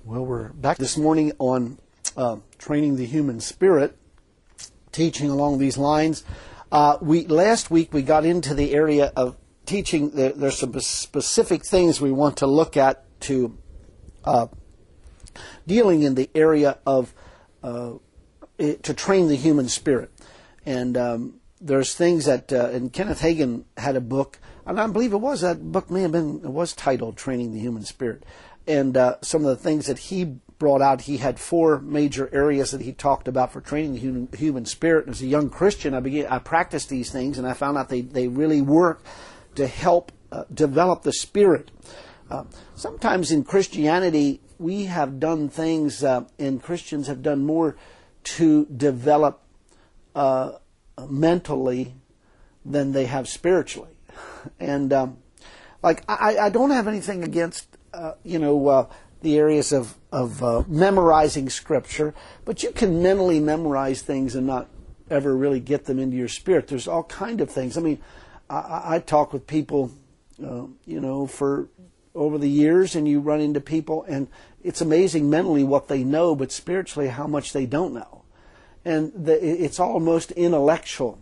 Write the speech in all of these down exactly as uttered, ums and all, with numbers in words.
Well, we're back this morning on uh, training the human spirit, teaching along these lines. Uh, we last week we got into the area of teaching. There, there's some specific things we want to look at to uh, dealing in the area of uh, it, to train the human spirit. And um, there's things that uh, and Kenneth Hagin had a book, and I believe it was that book may have been it was titled "Training the Human Spirit." And uh, some of the things that he brought out, he had four major areas that he talked about for training the human, human spirit. As a young Christian, I began, I practiced these things, and I found out they, they really work to help uh, develop the spirit. Uh, sometimes in Christianity, we have done things, uh, and Christians have done more to develop uh, mentally than they have spiritually. And um, like I, I don't have anything against Uh, you know, uh, the areas of, of uh, memorizing Scripture, but you can mentally memorize things and not ever really get them into your spirit. There's all kind of things. I mean, I, I talk with people, uh, you know, for over the years, and you run into people, and it's amazing mentally what they know, but spiritually how much they don't know. And the, it's almost intellectual.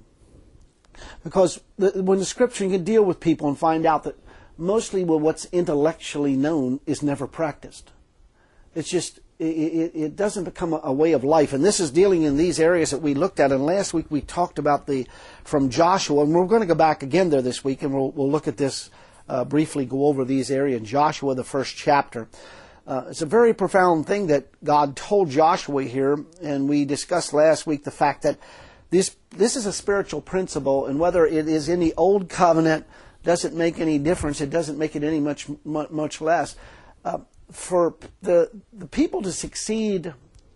Because the, when the Scripture, you can deal with people and find out that mostly well, what's intellectually known is never practiced. It's just, it, it, it doesn't become a, a way of life. And this is dealing in these areas that we looked at. And last week we talked about the, from Joshua, and we're going to go back again there this week, and we'll, we'll look at this, uh, briefly go over these areas. Joshua, the first chapter. Uh, it's a very profound thing that God told Joshua here, and we discussed last week the fact that this, this is a spiritual principle, and whether it is in the Old Covenant, doesn't make any difference. It doesn't make it any much much less. Uh, for the the people to succeed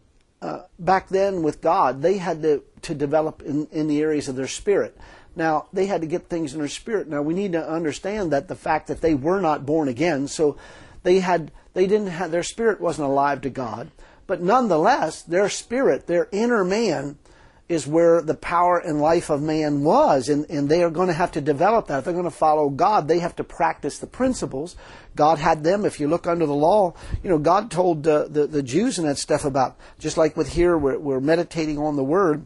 uh, back then with God, they had to, to develop in, in the areas of their spirit. Now, they had to get things in their spirit. Now, we need to understand that the fact that they were not born again, so they had they didn't have their spirit wasn't alive to God. But nonetheless, their spirit, their inner man, is where the power and life of man was, and, and they are going to have to develop that. If they're going to follow God, they have to practice the principles. God had them. If you look under the law, you know, God told uh, the, the Jews and that stuff about, just like with here, we're, we're meditating on the Word.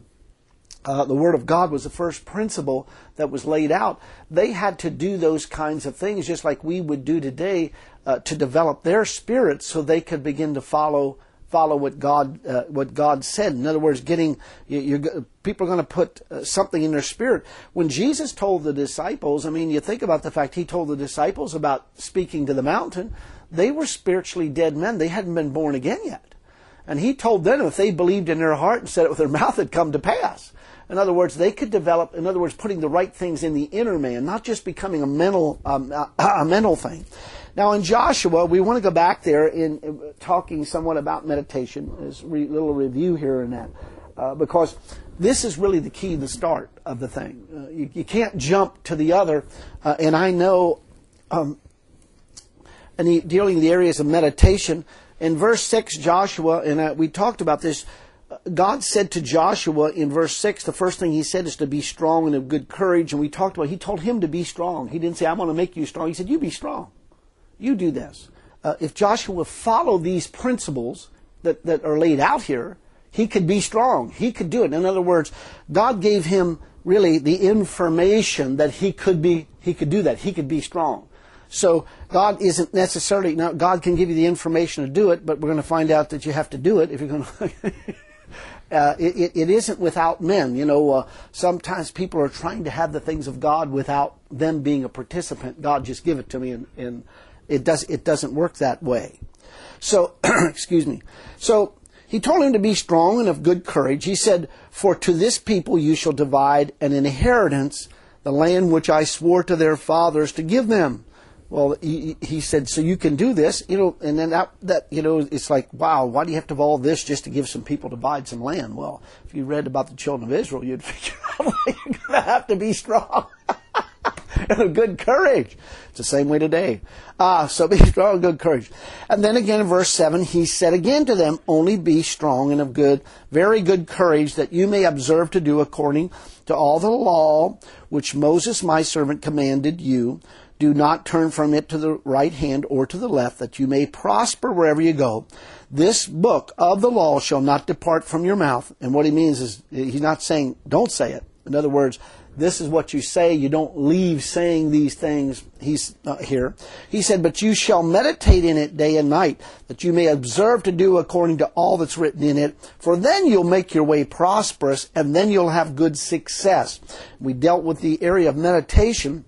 Uh, the Word of God was the first principle that was laid out. They had to do those kinds of things, just like we would do today, uh, to develop their spirits so they could begin to follow follow what God uh, what God said. In other words, getting you, you're, people are going to put uh, something in their spirit. When Jesus told the disciples, I mean, you think about the fact He told the disciples about speaking to the mountain. They were spiritually dead men. They hadn't been born again yet. And He told them if they believed in their heart and said it with their mouth, it'd come to pass. In other words, they could develop, in other words, putting the right things in the inner man, not just becoming a mental um, a, a mental thing. Now, in Joshua, we want to go back there in uh, talking somewhat about meditation. There's a re- little review here and that. Uh, because this is really the key, the start of the thing. Uh, you, you can't jump to the other. Uh, and I know, um, and the, dealing in the areas of meditation, in verse six, Joshua, and uh, we talked about this, God said to Joshua in verse six, the first thing He said is to be strong and of good courage. And we talked about, He told him to be strong. He didn't say, I want to make you strong. He said, you be strong. You do this. Uh, if Joshua followed these principles that, that are laid out here, he could be strong. He could do it. In other words, God gave him really the information that he could be, he could do that. He could be strong. So God isn't necessarily, now God can give you the information to do it, but we're going to find out that you have to do it if you're going to... Uh, it, it isn't without men. You know, uh, sometimes people are trying to have the things of God without them being a participant. God, just give it to me, and, and it does. It doesn't work that way. So, excuse me. So He told him to be strong and of good courage. He said, "For to this people you shall divide an inheritance, the land which I swore to their fathers to give them." Well, he, he said, so you can do this, you know, and then that, that, you know, it's like, wow, why do you have to have all this just to give some people to buy some land? Well, if you read about the children of Israel, you'd figure out well, you're going to have to be strong and of good courage. It's the same way today. Ah, so be strong and good courage. And then again in verse seven, He said again to them, only be strong and of good, very good courage, that you may observe to do according to all the law which Moses my servant commanded you. Do not turn from it to the right hand or to the left, that you may prosper wherever you go. This book of the law shall not depart from your mouth. And what he means is, he's not saying don't say it. In other words, this is what you say. You don't leave saying these things. He's uh, here. He said, but you shall meditate in it day and night, that you may observe to do according to all that's written in it. For then you'll make your way prosperous, and then you'll have good success. We dealt with the area of meditation.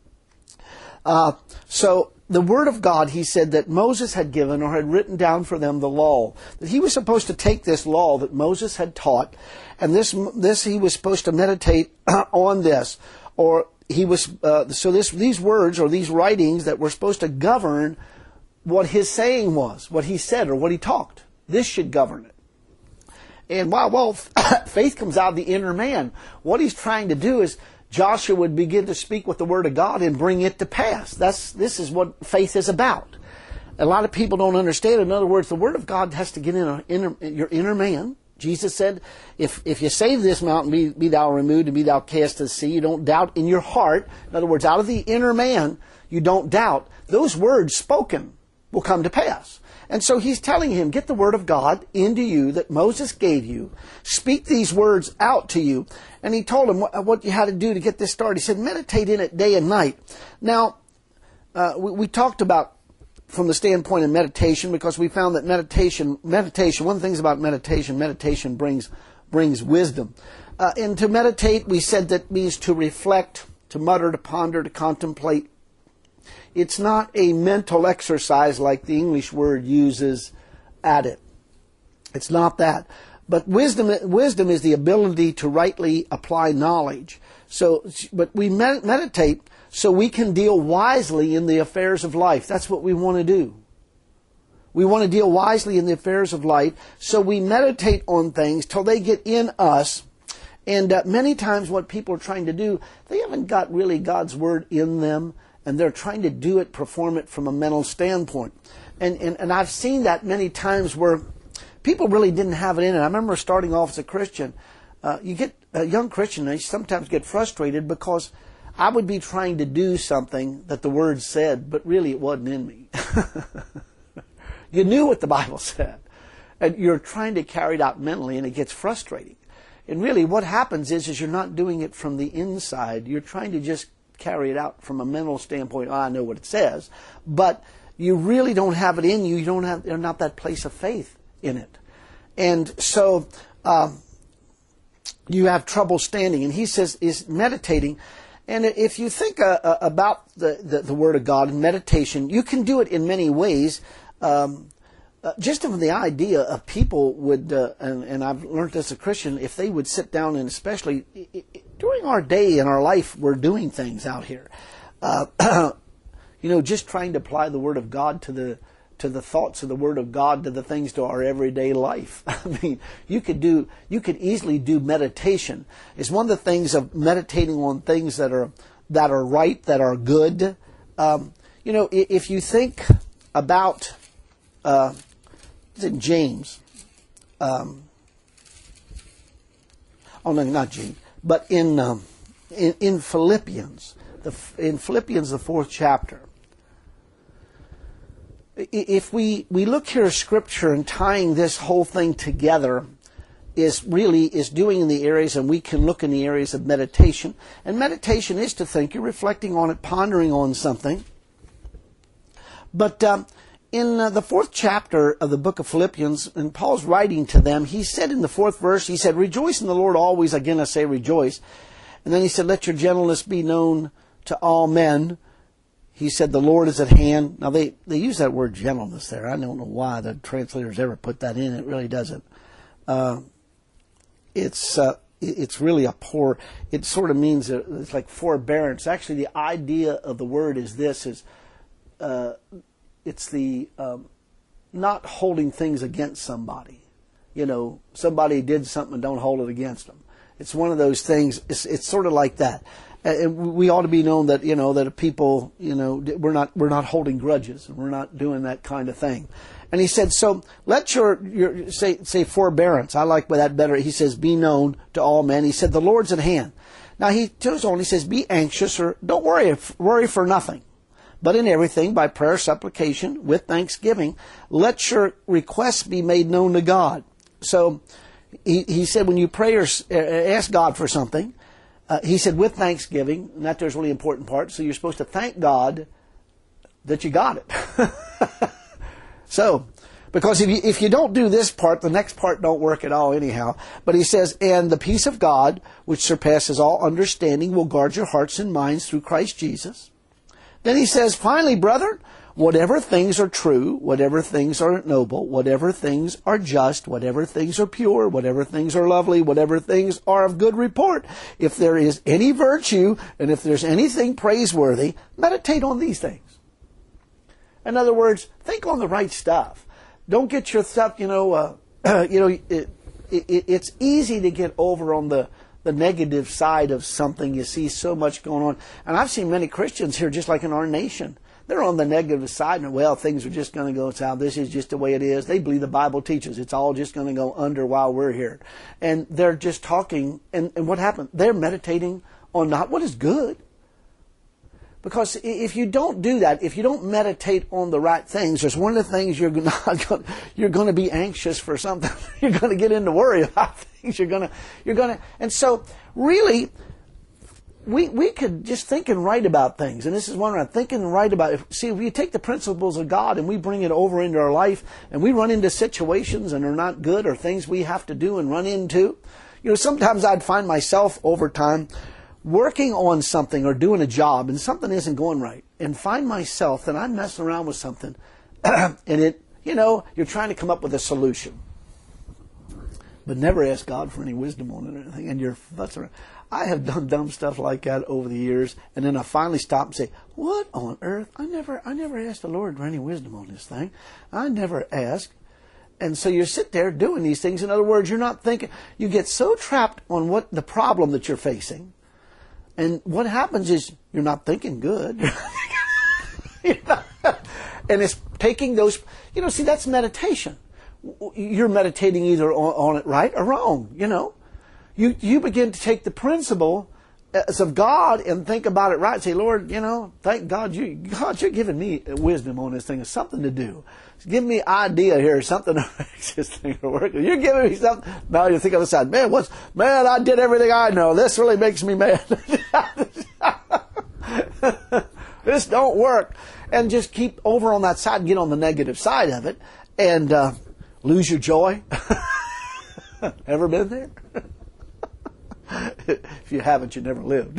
Uh, so the Word of God, he said, that Moses had given or had written down for them the law. That he was supposed to take this law that Moses had taught, and this this he was supposed to meditate on this. Or he was uh, so this these words or these writings that were supposed to govern what his saying was, what he said or what he talked. This should govern it. And while well, faith comes out of the inner man. What he's trying to do is Joshua would begin to speak with the Word of God and bring it to pass. That's this is what faith is about. A lot of people don't understand. In other words, the Word of God has to get in, a, inner, in your inner man. Jesus said, if if you say to this mountain, be, be thou removed and be thou cast to the sea, you don't doubt in your heart. In other words, out of the inner man, you don't doubt. Those words spoken will come to pass. And so he's telling him, get the Word of God into you that Moses gave you. Speak these words out to you. And he told him what, what you had to do to get this started. He said, meditate in it day and night. Now, uh, we, we talked about from the standpoint of meditation, because we found that meditation, meditation, one of the things about meditation, meditation brings brings wisdom. Uh, and to meditate, we said that means to reflect, to mutter, to ponder, to contemplate. It's not a mental exercise like the English word uses at it. It's not that. But wisdom, wisdom is the ability to rightly apply knowledge. So, but we med- meditate so we can deal wisely in the affairs of life. That's what we want to do. We want to deal wisely in the affairs of life, so we meditate on things till they get in us. And uh, many times what people are trying to do, they haven't got really God's Word in them, and they're trying to do it, perform it from a mental standpoint. And, and, and I've seen that many times where people really didn't have it in it. I remember starting off as a Christian. Uh, you get a young Christian, they sometimes get frustrated because I would be trying to do something that the Word said, but really it wasn't in me. You knew what the Bible said, and you're trying to carry it out mentally, and it gets frustrating. And really what happens is, is you're not doing it from the inside. You're trying to just carry it out from a mental standpoint. Oh, I know what it says. But you really don't have it in you. You don't have, there's not that place of faith in it. And so um, you have trouble standing. And he says, is meditating. And if you think uh, uh, about the, the, the Word of God and meditation, you can do it in many ways. Um, uh, just from the idea of people would, uh, and, and I've learned as a Christian, if they would sit down, and especially during our day in our life, we're doing things out here. Uh, you know, just trying to apply the Word of God to the to the thoughts of the Word of God to the things to our everyday life. I mean, you could do, you could easily do meditation. It's one of the things of meditating on things that are that are right, that are good. Um, you know, if you think about, uh, is it James? Um, oh no, not James, but in um, in, in Philippians, the in Philippians the fourth chapter. If we, we look here at Scripture and tying this whole thing together is really is doing in the areas, and we can look in the areas of meditation. And meditation is to think. You're reflecting on it, pondering on something. But um, in uh, the fourth chapter of the book of Philippians, and Paul's writing to them, he said in the fourth verse, he said, rejoice in the Lord always. Again, I say rejoice. And then he said, let your gentleness be known to all men. He said, the Lord is at hand. Now, they, they use that word gentleness there. I don't know why the translators ever put that in. It really doesn't. Uh, it's uh, it's really a poor, it sort of means, uh, it's like forbearance. Actually, the idea of the word is this, is uh, it's the um, not holding things against somebody. You know, somebody did something, don't hold it against them. It's one of those things, it's, it's sort of like that. And we ought to be known that, you know, that people, you know, we're not, we're not holding grudges, and we're not doing that kind of thing. And he said, so let your, your, say, say forbearance. I like that better. He says, be known to all men. He said, the Lord's at hand. Now he goes on, he says, be anxious, or don't worry, worry for nothing. But in everything, by prayer, supplication, with thanksgiving, let your requests be made known to God. So he, he said when you pray or ask God for something, uh, he said with thanksgiving, and that there's a really important part. So you're supposed to thank God that you got it. So, because if you, if you don't do this part, the next part don't work at all anyhow. But he says, and the peace of God, which surpasses all understanding, will guard your hearts and minds through Christ Jesus. Then he says, finally, brethren, whatever things are true, whatever things are noble, whatever things are just, whatever things are pure, whatever things are lovely, whatever things are of good report, if there is any virtue, and if there's anything praiseworthy, meditate on these things. In other words, think on the right stuff. Don't get your stuff, you know, uh, you know, it, it, it's easy to get over on the, the negative side of something. You see so much going on. And I've seen many Christians here, just like in our nation. They're on the negative side, and well, things are just going to go south. This is just the way it is. They believe the Bible teaches it's all just going to go under while we're here. And they're just talking, and, and what happened? They're meditating on not what is good. Because if you don't do that, if you don't meditate on the right things, there's one of the things you're not going, you're going to be anxious for something. You're going to get into worry about things. You're going to, you're going to, and so really, we we could just think and write about things. And this is one I'm thinking and write about. If, see, if we take the principles of God and we bring it over into our life, and we run into situations and are not good, or things we have to do and run into, you know, sometimes I'd find myself over time working on something or doing a job and something isn't going right, and find myself that I'm messing around with something and it, you know, you're trying to come up with a solution, but never ask God for any wisdom on it or anything, and you're fussing around. I have done dumb stuff like that over the years, and then I finally stop and say, what on earth? I never, I never asked the Lord for any wisdom on this thing. I never asked. And so you sit there doing these things. In other words, you're not thinking, you get so trapped on what the problem that you're facing. And what happens is you're not thinking good. You're not, and it's taking those, you know, see, that's meditation. You're meditating either on, on it right or wrong, you know. You you begin to take the principle of God and think about it right. Say, Lord, you know, thank God you, God, you're giving me wisdom on this thing. It's something to do. Give me an idea here, something to make this thing work. You're giving me something. Now you think on the side, man, what's, man, I did everything I know. This really makes me mad. This don't work. And just keep over on that side and get on the negative side of it and uh, lose your joy. Ever been there? If you haven't, you never lived.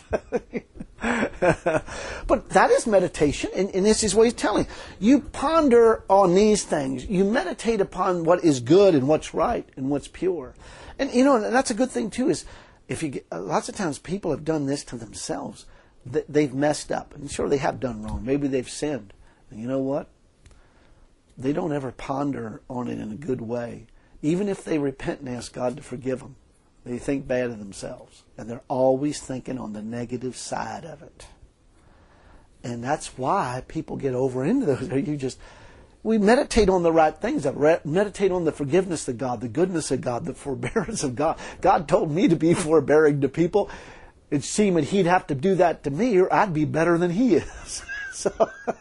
But that is meditation, and, and this is what he's telling. You ponder on these things. You meditate upon what is good and what's right and what's pure. And, you know, and that's a good thing, too, is if you get, lots of times people have done this to themselves. They've messed up. And sure, they have done wrong. Maybe they've sinned. And you know what? They don't ever ponder on it in a good way. Even if they repent and ask God to forgive them, they think bad of themselves. And they're always thinking on the negative side of it. And that's why people get over into those. You just, we meditate on the right things. Meditate on the forgiveness of God, the goodness of God, the forbearance of God. God told me to be forbearing to people. It seemed that He'd have to do that to me, or I'd be better than He is. So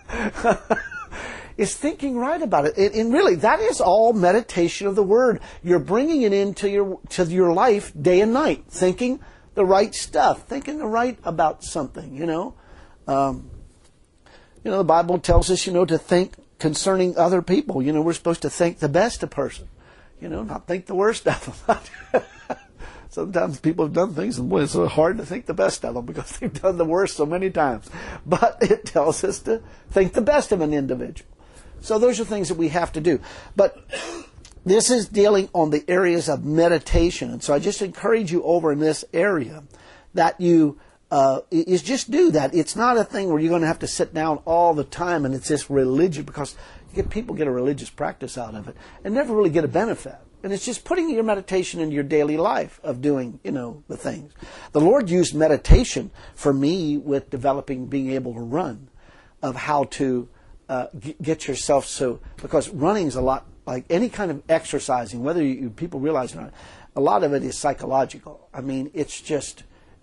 it's thinking right about it. And, and really, that is all meditation of the Word. You're bringing it into your to your life day and night, thinking the right stuff, thinking the right about something. You know, um, you know, the Bible tells us, you know, to think concerning other people. You know, we're supposed to think the best of a person. You know, not think the worst of them. Sometimes people have done things, and boy, it's so hard to think the best of them because they've done the worst so many times. But it tells us to think the best of an individual. So those are things that we have to do. But this is dealing on the areas of meditation. And so I just encourage you over in this area that you uh, is just do that. It's not a thing where you're going to have to sit down all the time and it's this religion, because you get, people get a religious practice out of it and never really get a benefit. And it's just putting your meditation into your daily life of doing, you know, the things. The Lord used meditation for me with developing being able to run, of how to uh, get yourself so, because running is a lot like any kind of exercising, whether you, people realize it or not, a lot of it is psychological. I mean, it's just,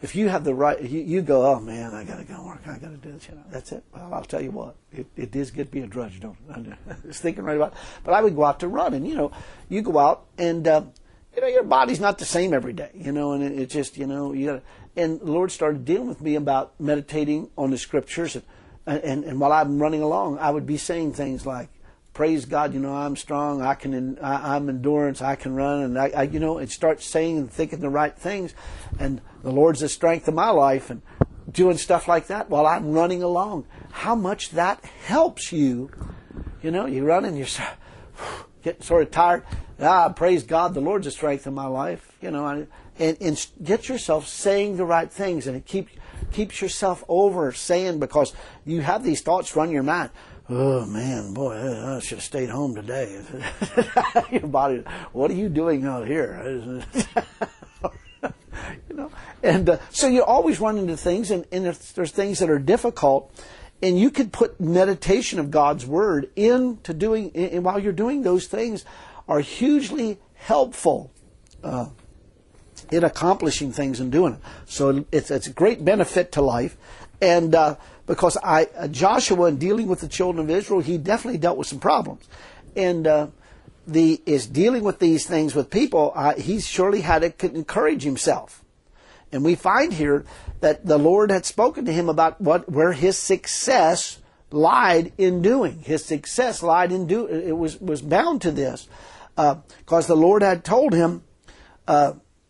if you have the right, you, you go, oh man, I got to go to work, I got to do this, you know, that's it. Well, I'll tell you what, it, it is good to be a drudge, don't it? I was thinking right about it. But I would go out to run, and you know, you go out, and uh, you know, your body's not the same every day, you know, and it, it just, you know, you got to. And the Lord started dealing with me about meditating on the Scriptures, and, and and while I'm running along, I would be saying things like, praise God, you know, I'm strong, I can, I, I'm endurance, I can run, and I, I, you know, and start saying and thinking the right things, and the Lord's the strength of my life, and doing stuff like that while I'm running along. How much that helps you, you know, you run and you're getting sort of tired. Ah, praise God, the Lord's the strength of my life, you know, and, and get yourself saying the right things, and it keeps keeps yourself over saying, because you have these thoughts run your mind. Oh man, boy, I should have stayed home today. Your body, what are you doing out here? You know, and uh, so you always run into things, and, and if there's things that are difficult, and you could put meditation of God's Word into doing, and while you're doing those things, are hugely helpful uh, in accomplishing things and doing it. So it's it's a great benefit to life, and. Uh, Because I, uh, Joshua, in dealing with the children of Israel, he definitely dealt with some problems, and uh, the is dealing with these things with people. Uh, he surely had to encourage himself, and we find here that the Lord had spoken to him about what where his success lied in doing. His success lied in do. It was was bound to this, because uh, the Lord had told him uh,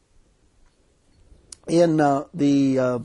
in uh, the. Uh,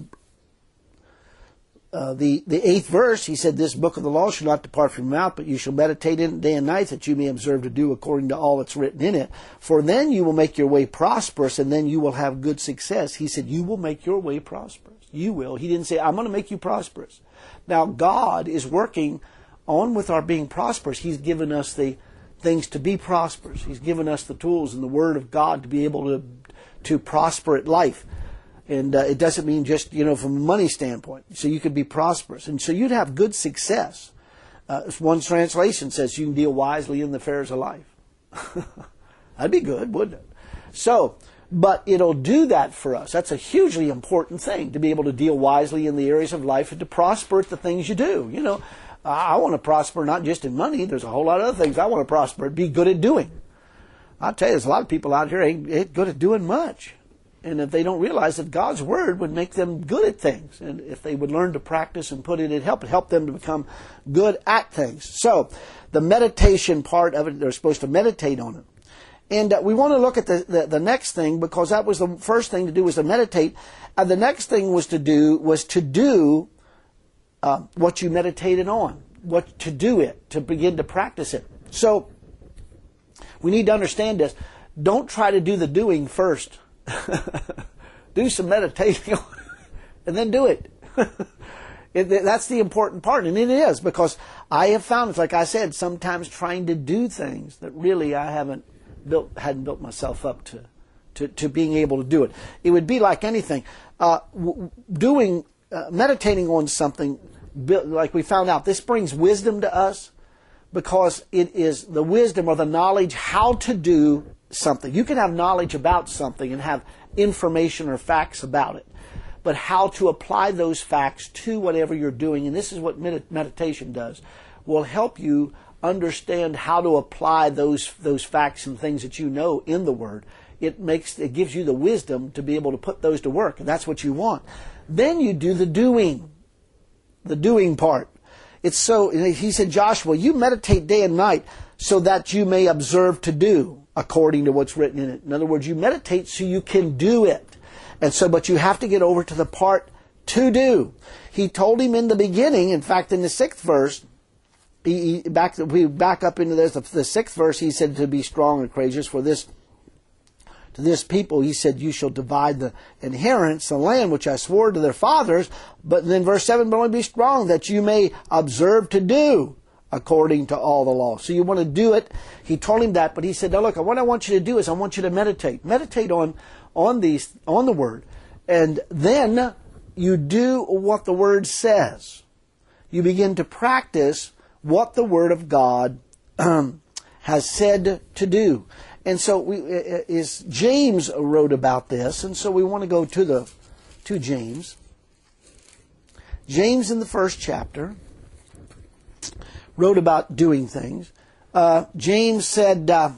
Uh, the, the eighth verse, he said, this book of the law shall not depart from your mouth, but you shall meditate in it day and night, that you may observe to do according to all that's written in it. For then you will make your way prosperous, and then you will have good success. He said, you will make your way prosperous. You will. He didn't say, I'm going to make you prosperous. Now, God is working on with our being prosperous. He's given us the things to be prosperous. He's given us the tools and the Word of God to be able to, to prosper at life. And uh, it doesn't mean just, you know, from a money standpoint. So you could be prosperous. And so you'd have good success. Uh, one translation says you can deal wisely in the affairs of life. That'd be good, wouldn't it? So, but it'll do that for us. That's a hugely important thing, to be able to deal wisely in the areas of life and to prosper at the things you do. You know, I want to prosper not just in money. There's a whole lot of other things I want to prosper and be good at doing. I'll tell you, there's a lot of people out here ain't, ain't good at doing much. And if they don't realize that God's Word would make them good at things, and if they would learn to practice and put it in, help help them to become good at things. So, the meditation part of it, they're supposed to meditate on it. And uh, we want to look at the, the, the next thing, because that was the first thing to do, was to meditate. And the next thing was to do, was to do uh, what you meditated on, what to do it, to begin to practice it. So, we need to understand this. Don't try to do the doing first. Do some meditating and then do it. it. That's the important part, and it is, because I have found, it's like I said, sometimes trying to do things that really I haven't built, hadn't built myself up to, to, to being able to do it. It would be like anything. Uh, doing, uh, meditating on something, like we found out, this brings wisdom to us, because it is the wisdom or the knowledge how to do something. You can have knowledge about something and have information or facts about it, but how to apply those facts to whatever you're doing, and this is what med- meditation does, will help you understand how to apply those those facts and things that you know in the Word. It makes it gives you the wisdom to be able to put those to work, and that's what you want. Then you do the doing, the doing part. It's so, he said, Joshua, you meditate day and night so that you may observe to do according to what's written in it. In other words, you meditate so you can do it. And so, but you have to get over to the part to do. He told him in the beginning, in fact, in the sixth verse, he, he back, we back up into this, the, the sixth verse, he said to be strong and courageous for this, to this people, he said, you shall divide the inheritance, the land which I swore to their fathers. But then verse seven, but only be strong that you may observe to do according to all the law. So you want to do it. He told him that, but he said, now look, what I want you to do is I want you to meditate. Meditate on, on these, on the Word. And then you do what the Word says. You begin to practice what the Word of God um, has said to do. And so we, is James wrote about this, and so we want to go to the to James. James in the first chapter wrote about doing things. Uh, James said, uh,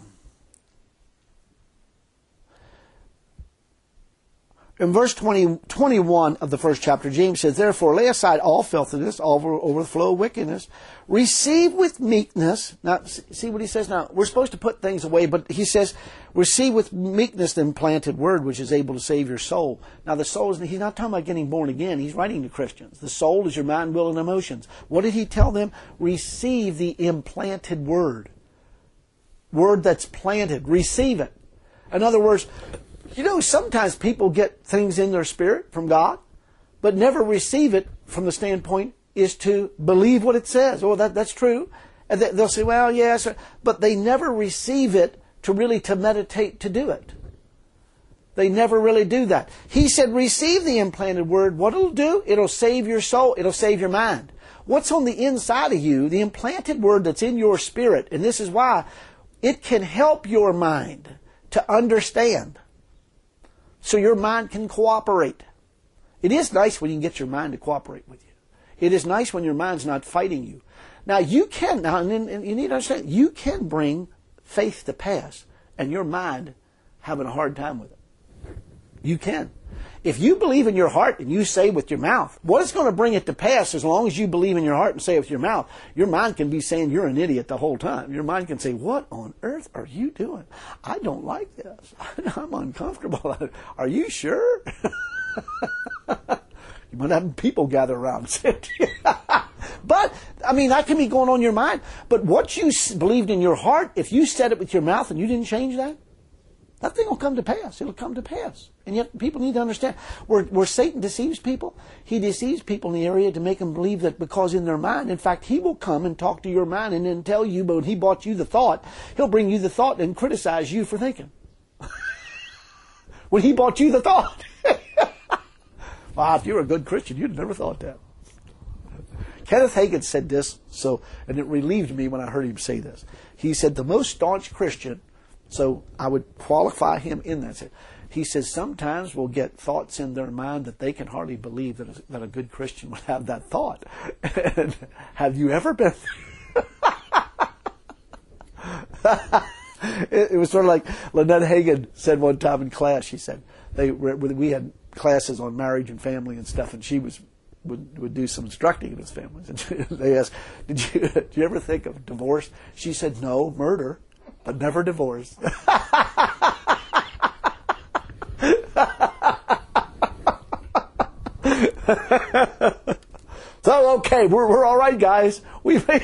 in verse twenty, twenty-one of the first chapter, James says, therefore lay aside all filthiness, all over, overflow of wickedness. Receive with meekness. Now, see what he says now. We're supposed to put things away, but he says, receive with meekness the implanted word, which is able to save your soul. Now, the soul is, he's not talking about getting born again. He's writing to Christians. The soul is your mind, will, and emotions. What did he tell them? Receive the implanted word. Word that's planted. Receive it. In other words, you know, sometimes people get things in their spirit from God, but never receive it from the standpoint is to believe what it says. Oh, that, that's true. And they'll say, well, yes, but they never receive it to really to meditate to do it. They never really do that. He said, receive the implanted word. What it'll do? It'll save your soul. It'll save your mind. What's on the inside of you, the implanted word that's in your spirit, and this is why, it can help your mind to understand. So your mind can cooperate. It is nice when you can get your mind to cooperate with you. It is nice when your mind's not fighting you. Now you can, now and, and you need to understand, you can bring faith to pass and your mind having a hard time with it. You can. If you believe in your heart and you say with your mouth, what is going to bring it to pass as long as you believe in your heart and say it with your mouth, your mind can be saying you're an idiot the whole time. Your mind can say, what on earth are you doing? I don't like this. I'm uncomfortable. Are you sure? You might have people gather around. But, I mean, that can be going on in your mind. But what you believed in your heart, if you said it with your mouth and you didn't change that, that thing will come to pass. It'll come to pass. And yet people need to understand, where, where Satan deceives people, he deceives people in the area to make them believe that because in their mind, in fact, he will come and talk to your mind and then tell you, but when he brought you the thought, he'll bring you the thought and criticize you for thinking. When he brought you the thought. Wow, if you're a good Christian, you'd never thought that. Kenneth Hagin said this, so, and it relieved me when I heard him say this. He said, the most staunch Christian, so I would qualify him in that. He says sometimes we'll get thoughts in their mind that they can hardly believe that a, that a good Christian would have that thought. And have you ever been? it, it was sort of like Lynette Hagin said one time in class. She said they we had classes on marriage and family and stuff, and she was would would do some instructing in his families. And they asked, "Did you did you ever think of divorce?" She said, "No, murder, but never divorce." So okay, we're we're all right, guys. We, but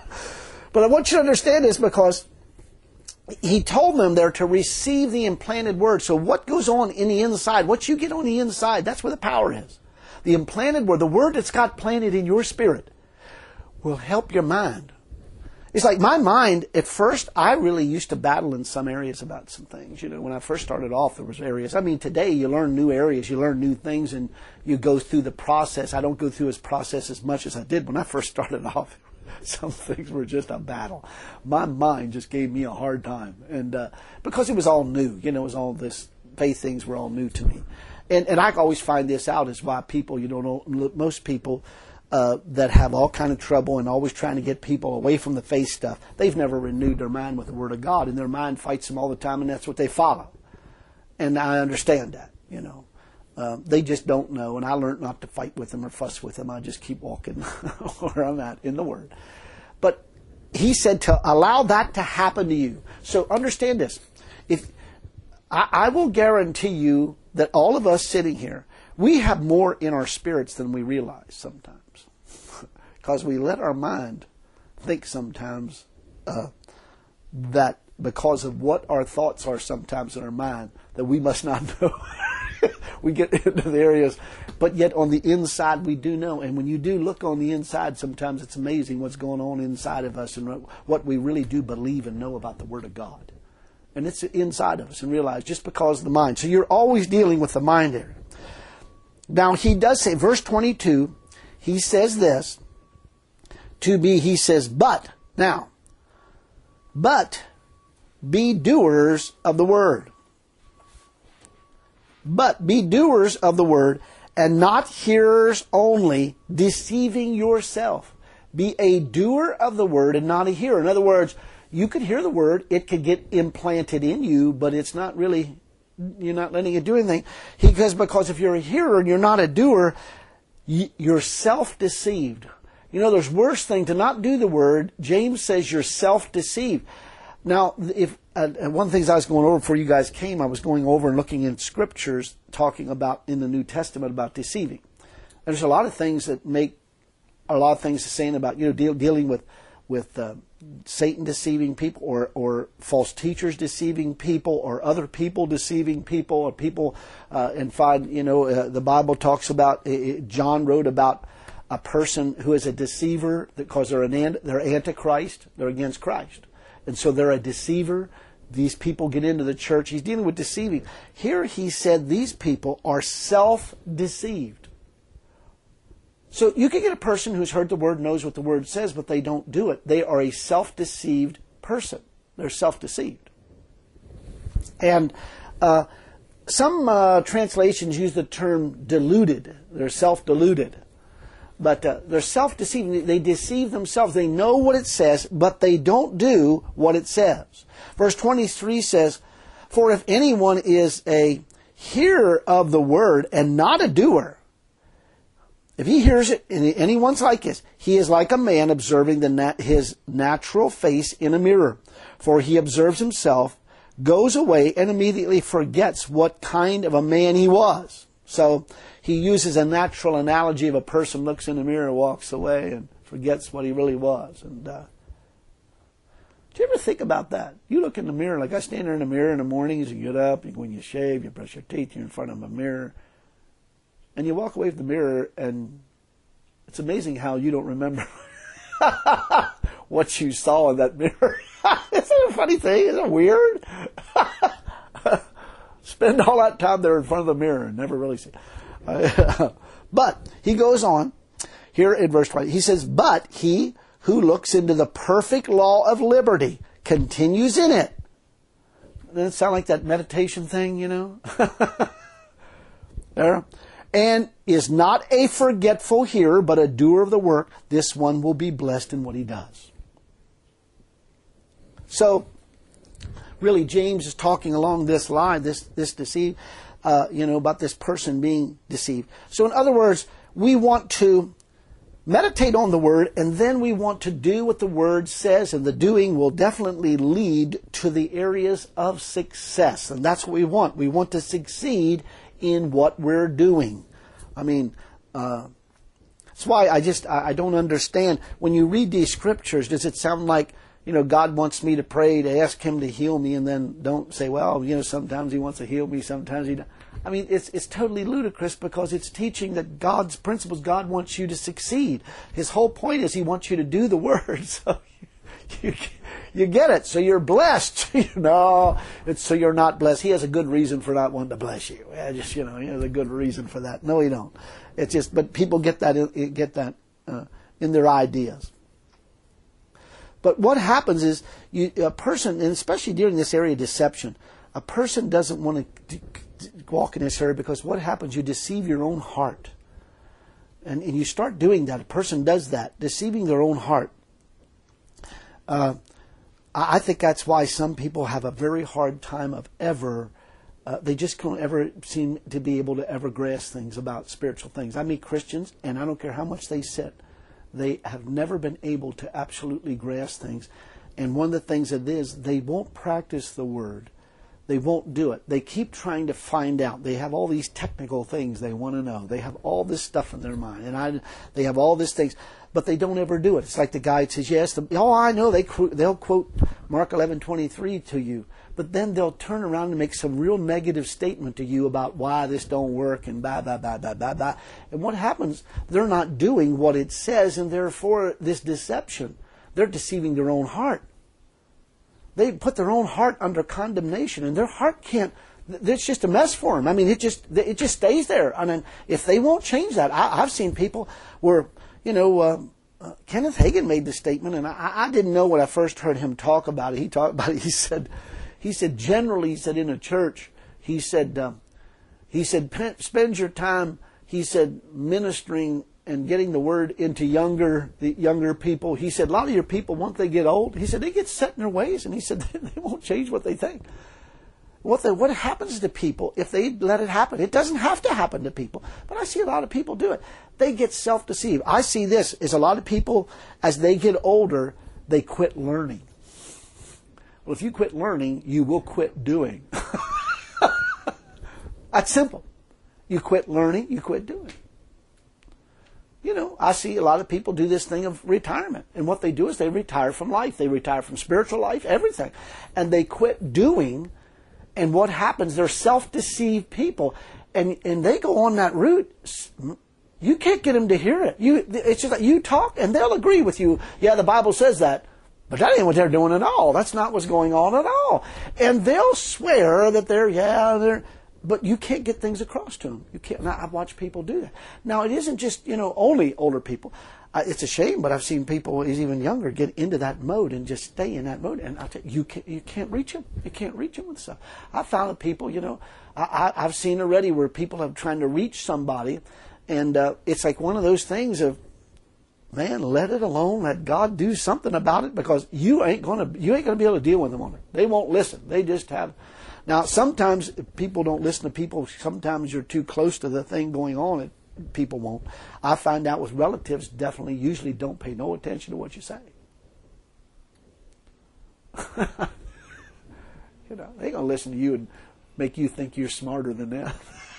I want you to understand this because he told them there to receive the implanted word. So what goes on in the inside? What you get on the inside, that's where the power is. The implanted word, the word that's got planted in your spirit, will help your mind. It's like my mind, at first, I really used to battle in some areas about some things. You know, when I first started off, there was areas. I mean, today you learn new areas, you learn new things, and you go through the process. I don't go through this process as much as I did when I first started off. Some things were just a battle. My mind just gave me a hard time. And uh, because it was all new, you know, it was all this, faith things were all new to me. And, and I always find this out is why people, you don't know, most people uh, that have all kind of trouble and always trying to get people away from the faith stuff, they've never renewed their mind with the Word of God, and their mind fights them all the time, and that's what they follow. And I understand that, you know. Uh, they just don't know, and I learned not to fight with them or fuss with them. I just keep walking where I'm at in the Word. But he said to allow that to happen to you. So understand this. If I, I will guarantee you that all of us sitting here, we have more in our spirits than we realize sometimes. Because we let our mind think sometimes uh, that because of what our thoughts are sometimes in our mind, that we must not know. We get into the areas, but yet on the inside we do know. And when you do look on the inside, sometimes it's amazing what's going on inside of us and what we really do believe and know about the Word of God. And it's inside of us, and realize just because of the mind. So you're always dealing with the mind area. Now he does say, verse twenty-two, he says this, to be, he says, but, now, but be doers of the Word. But be doers of the Word and not hearers only, deceiving yourself. Be a doer of the word and not a hearer. In other words, you could hear the word, it could get implanted in you, but it's not really, you're not letting it do anything. He says, because if you're a hearer and you're not a doer, you're self-deceived. You know, there's worse thing to not do the word. James says you're self-deceived. Now, if uh, one of the things I was going over before you guys came, I was going over and looking in scriptures talking about in the New Testament about deceiving. There's a lot of things that make a lot of things saying about, you know, deal, dealing with with uh, Satan deceiving people, or or false teachers deceiving people, or other people deceiving people, or people uh, and find, you know, uh, the Bible talks about, uh, John wrote about a person who is a deceiver because they're an they're antichrist, they're against Christ. And so they're a deceiver. These people get into the church. He's dealing with deceiving. Here he said these people are self-deceived. So you can get a person who's heard the word, knows what the word says, but they don't do it. They are a self-deceived person. They're self-deceived. And uh, some uh, translations use the term deluded. They're self-deluded. But uh, they're self-deceiving. They deceive themselves. They know what it says, but they don't do what it says. Verse twenty-three says, for if anyone is a hearer of the word and not a doer, if he hears it and anyone's like this, he is like a man observing the nat- his natural face in a mirror. For he observes himself, goes away, and immediately forgets what kind of a man he was. So he uses a natural analogy of a person looks in the mirror, walks away, and forgets what he really was. And uh, do you ever think about that? You look in the mirror, like I stand there in the mirror in the mornings, you get up, you, when you shave, you brush your teeth, you're in front of a mirror, and you walk away from the mirror, and it's amazing how you don't remember what you saw in that mirror. Isn't it a funny thing? Isn't it weird? Spend all that time there in front of the mirror and never really see. Uh, but he goes on here in verse twenty. He says, but he who looks into the perfect law of liberty continues in it. Doesn't it sound like that meditation thing, you know? There. And is not a forgetful hearer, but a doer of the work. This one will be blessed in what he does. So, really, James is talking along this line, this this deceive, uh, you know, about this person being deceived. So, in other words, we want to meditate on the Word, and then we want to do what the Word says, and the doing will definitely lead to the areas of success. And that's what we want. We want to succeed in what we're doing. I mean, uh, that's why I just, I, I don't understand. When you read these scriptures, does it sound like, you know, God wants me to pray, to ask Him to heal me, and then don't say, well, you know, sometimes He wants to heal me, sometimes He don't. I mean, it's it's totally ludicrous, because it's teaching that God's principles, God wants you to succeed. His whole point is He wants you to do the Word. So you, you, you get it. So you're blessed. No, it's so you're not blessed. He has a good reason for not wanting to bless you. Yeah, just, you know, He has a good reason for that. No, He don't. It's just, but people get that, get that uh, in their ideas. But what happens is, you, a person, and especially during this area of deception, a person doesn't want to walk in this area, because what happens, you deceive your own heart. And, and you start doing that. A person does that, deceiving their own heart. Uh, I think that's why some people have a very hard time of ever, uh, they just don't ever seem to be able to ever grasp things about spiritual things. I meet Christians, and I don't care how much they sit, they have never been able to absolutely grasp things. And one of the things it is, they won't practice the Word. They won't do it. They keep trying to find out. They have all these technical things they want to know. They have all this stuff in their mind. And I, they have all these things, but they don't ever do it. It's like the guy says, yes, the, oh, I know, they, they'll quote Mark eleven twenty-three to you. But then they'll turn around and make some real negative statement to you about why this don't work and blah, blah, blah, blah, blah, blah. And what happens, they're not doing what it says, and therefore this deception. They're deceiving their own heart. They put their own heart under condemnation, and their heart can't, it's just a mess for them. I mean, it just it just stays there. I mean, if they won't change that, I, I've seen people where, you know, uh, uh, Kenneth Hagin made this statement, and I, I didn't know when I first heard him talk about it. He talked about it. He said, he said generally, he said in a church, he said, um, he said, spend your time he said, ministering and getting the word into younger the younger people. He said, a lot of your people, once they get old, he said, they get set in their ways, and he said, they won't change what they think. What, the, what happens to people if they let it happen? It doesn't have to happen to people. But I see a lot of people do it. They get self-deceived. I see this is a lot of people, as they get older, they quit learning. Well, if you quit learning, you will quit doing. That's simple. You quit learning, you quit doing. You know, I see a lot of people do this thing of retirement. And what they do is they retire from life. They retire from spiritual life, everything. And they quit doing. And what happens, they're self-deceived people. And and they go on that route. You can't get them to hear it. You, it's just like you talk and they'll agree with you. Yeah, the Bible says that. But that ain't what they're doing at all. That's not what's going on at all. And they'll swear that they're, yeah, they're... But you can't get things across to them. You can't. Now, I've watched people do that. Now, it isn't just, you know, only older people. Uh, it's a shame, but I've seen people who's even younger get into that mode and just stay in that mode. And I tell you, you can't, you can't reach them. You can't reach them with stuff. I found that people, you know, I, I, I've seen already where people have trying to reach somebody, and uh, it's like one of those things of, man, let it alone. Let God do something about it, because you ain't gonna, you ain't gonna be able to deal with them on it. They won't listen. They just have. Now, sometimes people don't listen to people. Sometimes you're too close to the thing going on, and people won't. I find out with relatives, definitely, usually don't pay no attention to what you say. You know, they're going to listen to you and make you think you're smarter than them.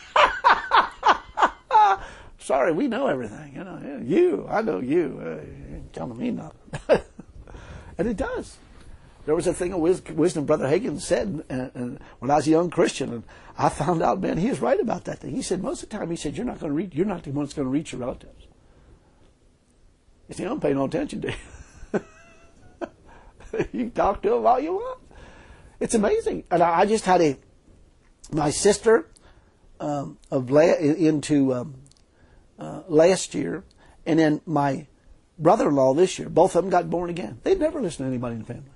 Sorry, we know everything. You know, you, I know you. Uh, you ain't telling me nothing. And it does. There was a thing of wisdom Brother Hagin said uh, uh, when I was a young Christian, and I found out, man, he was right about that thing. He said most of the time, he said, you're not going to reach, you're not the one that's going to reach your relatives. He said, don't pay no attention to you. You can talk to them all you want. It's amazing. And I, I just had a, my sister um, of la- into um, uh, last year, and then my brother-in-law this year. Both of them got born again. They'd never listen to anybody in the family.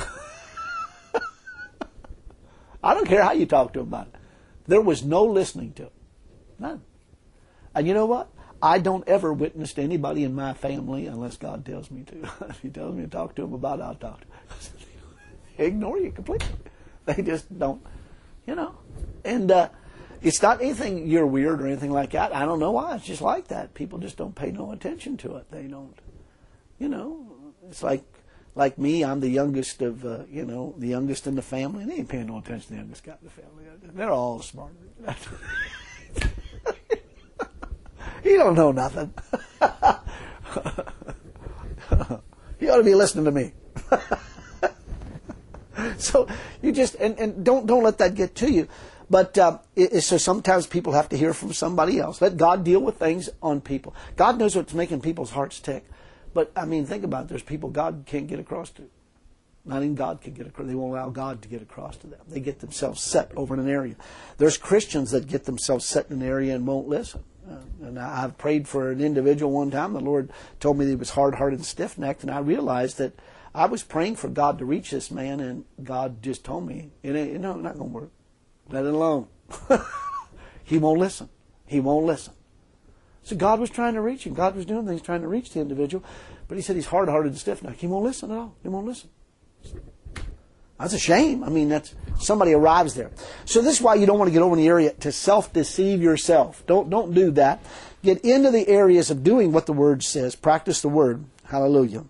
I don't care how you talk to them about it. There was no listening to it. None. And you know what? I don't ever witness to anybody in my family unless God tells me to. If He tells me to talk to them about it, I'll talk to them. They ignore you completely. They just don't, you know. And uh, it's not anything you're weird or anything like that. I don't know why. It's just like that. People just don't pay no attention to it. They don't, you know. It's like, Like me, I'm the youngest of, uh, you know, the youngest in the family. And they ain't paying no attention to the youngest guy in the family. They're all smarter. You don't know nothing. You ought to be listening to me. So you just, and, and don't don't let that get to you. But uh, it, so sometimes people have to hear from somebody else. Let God deal with things on people. God knows what's making people's hearts tick. But, I mean, think about it. There's people God can't get across to. Not even God can get across. They won't allow God to get across to them. They get themselves set over in an area. There's Christians that get themselves set in an area and won't listen. Uh, and I, I've prayed for an individual one time. The Lord told me that he was hard-hearted and stiff-necked, and I realized that I was praying for God to reach this man, and God just told me, it ain't, no, it's not going to work. Let it alone. He won't listen. He won't listen. So God was trying to reach him. God was doing things trying to reach the individual. But he said he's hard-hearted and stiff-necked. He won't listen at all. He won't listen. That's a shame. I mean, that's somebody arrives there. So this is why you don't want to get over in the area to self-deceive yourself. Don't, don't do that. Get into the areas of doing what the Word says. Practice the Word. Hallelujah.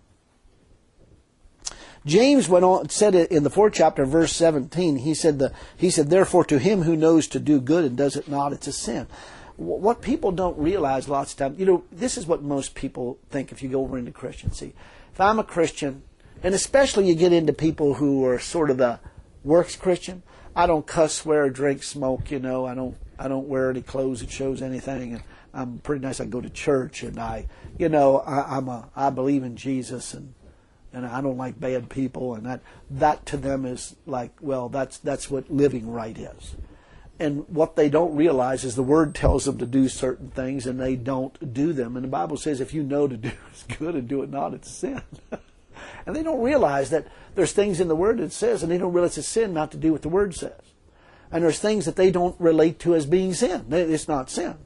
James went on, said it in the fourth chapter, verse seventeen. He said, the, he said, therefore to him who knows to do good and does it not, it's a sin. What people don't realize lots of times, you know, this is what most people think if you go over into Christianity. If I'm a Christian, and especially you get into people who are sort of the works Christian, I don't cuss, swear, drink, smoke, you know, I don't I don't wear any clothes that shows anything, and I'm pretty nice. I go to church, and I, you know, I, I'm a I believe in Jesus, and and I don't like bad people, and that that to them is like, well, that's that's what living right is. And what they don't realize is the Word tells them to do certain things, and they don't do them. And the Bible says if you know to do is good and do it not, it's sin. And they don't realize that there's things in the Word that it says, and they don't realize it's sin not to do what the Word says. And there's things that they don't relate to as being sin. It's not sin.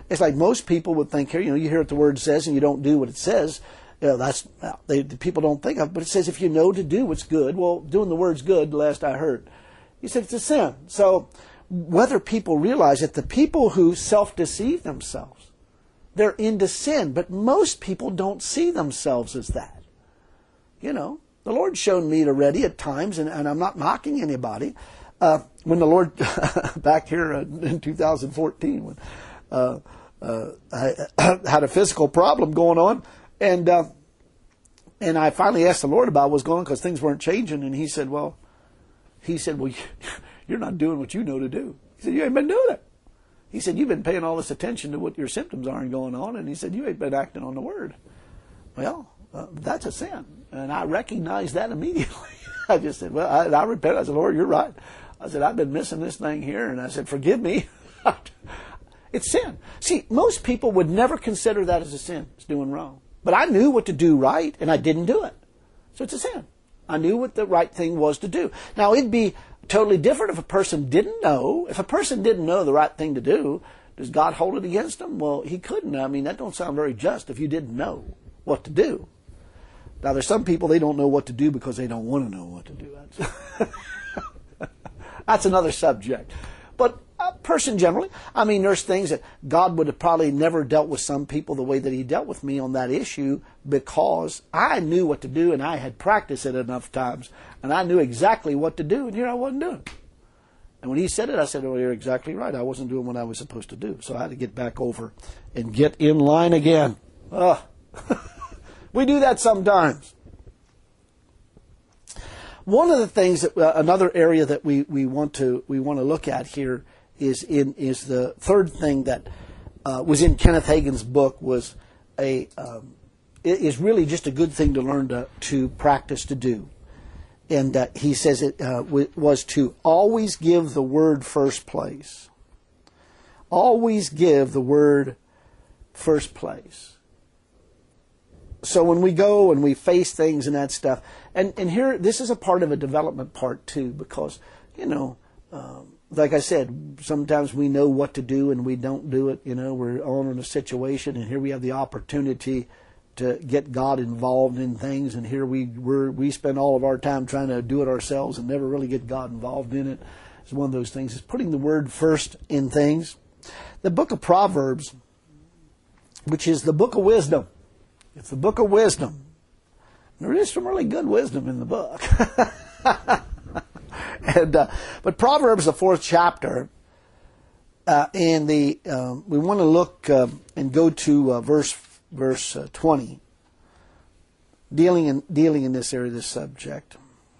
It's like most people would think here, you know, you hear what the Word says and you don't do what it says. You know, that's, well, they, the people don't think of it, but it says if you know to do what's good, well, doing the Word's good, the last I heard. He said it's a sin. So whether people realize it, the people who self-deceive themselves, they're into sin, but most people don't see themselves as that. You know, the Lord's shown me already at times, and, and I'm not knocking anybody. Uh, when the Lord, back here in two thousand fourteen, when uh, uh, I had a physical problem going on, and uh, and I finally asked the Lord about what was going on because things weren't changing, and He said, well, He said, well, you're not doing what you know to do. He said, you ain't been doing it. He said, you've been paying all this attention to what your symptoms are and going on, and He said, you ain't been acting on the Word. Well, uh, that's a sin, and I recognized that immediately. I just said, well, I, I repent. I said, Lord, you're right. I said, I've been missing this thing here. And I said, forgive me. It's sin. See, most people would never consider that as a sin. It's doing wrong. But I knew what to do right, and I didn't do it. So it's a sin. I knew what the right thing was to do. Now, it'd be totally different if a person didn't know. If a person didn't know the right thing to do, does God hold it against them? Well, He couldn't. I mean, that don't sound very just if you didn't know what to do. Now, there's some people, they don't know what to do because they don't want to know what to do. That's That's another subject. But a person generally, I mean, there's things that God would have probably never dealt with some people the way that He dealt with me on that issue because I knew what to do and I had practiced it enough times and I knew exactly what to do, and here I wasn't doing it. And when He said it, I said, oh, you're exactly right. I wasn't doing what I was supposed to do. So I had to get back over and get in line again. Ugh. We do that sometimes. One of the things that uh, another area that we, we want to we want to look at here is in is the third thing that uh, was in Kenneth Hagin's book was a um, is really just a good thing to learn to to practice to do, and uh, he says it uh, w- was to always give the Word first place. Always give the Word first place. So when we go and we face things and that stuff, and, and here, this is a part of a development part too, because, you know, um, like I said, sometimes we know what to do and we don't do it. You know, we're on in a situation and here we have the opportunity to get God involved in things, and here we we're, we spend all of our time trying to do it ourselves and never really get God involved in it. It's one of those things. It's putting the Word first in things. The book of Proverbs, which is the book of wisdom, it's the book of wisdom. There is some really good wisdom in the book. and uh, But Proverbs, the fourth chapter, uh, and the um, we want to look uh, and go to uh, verse verse uh, twenty, dealing in dealing in this area, this subject.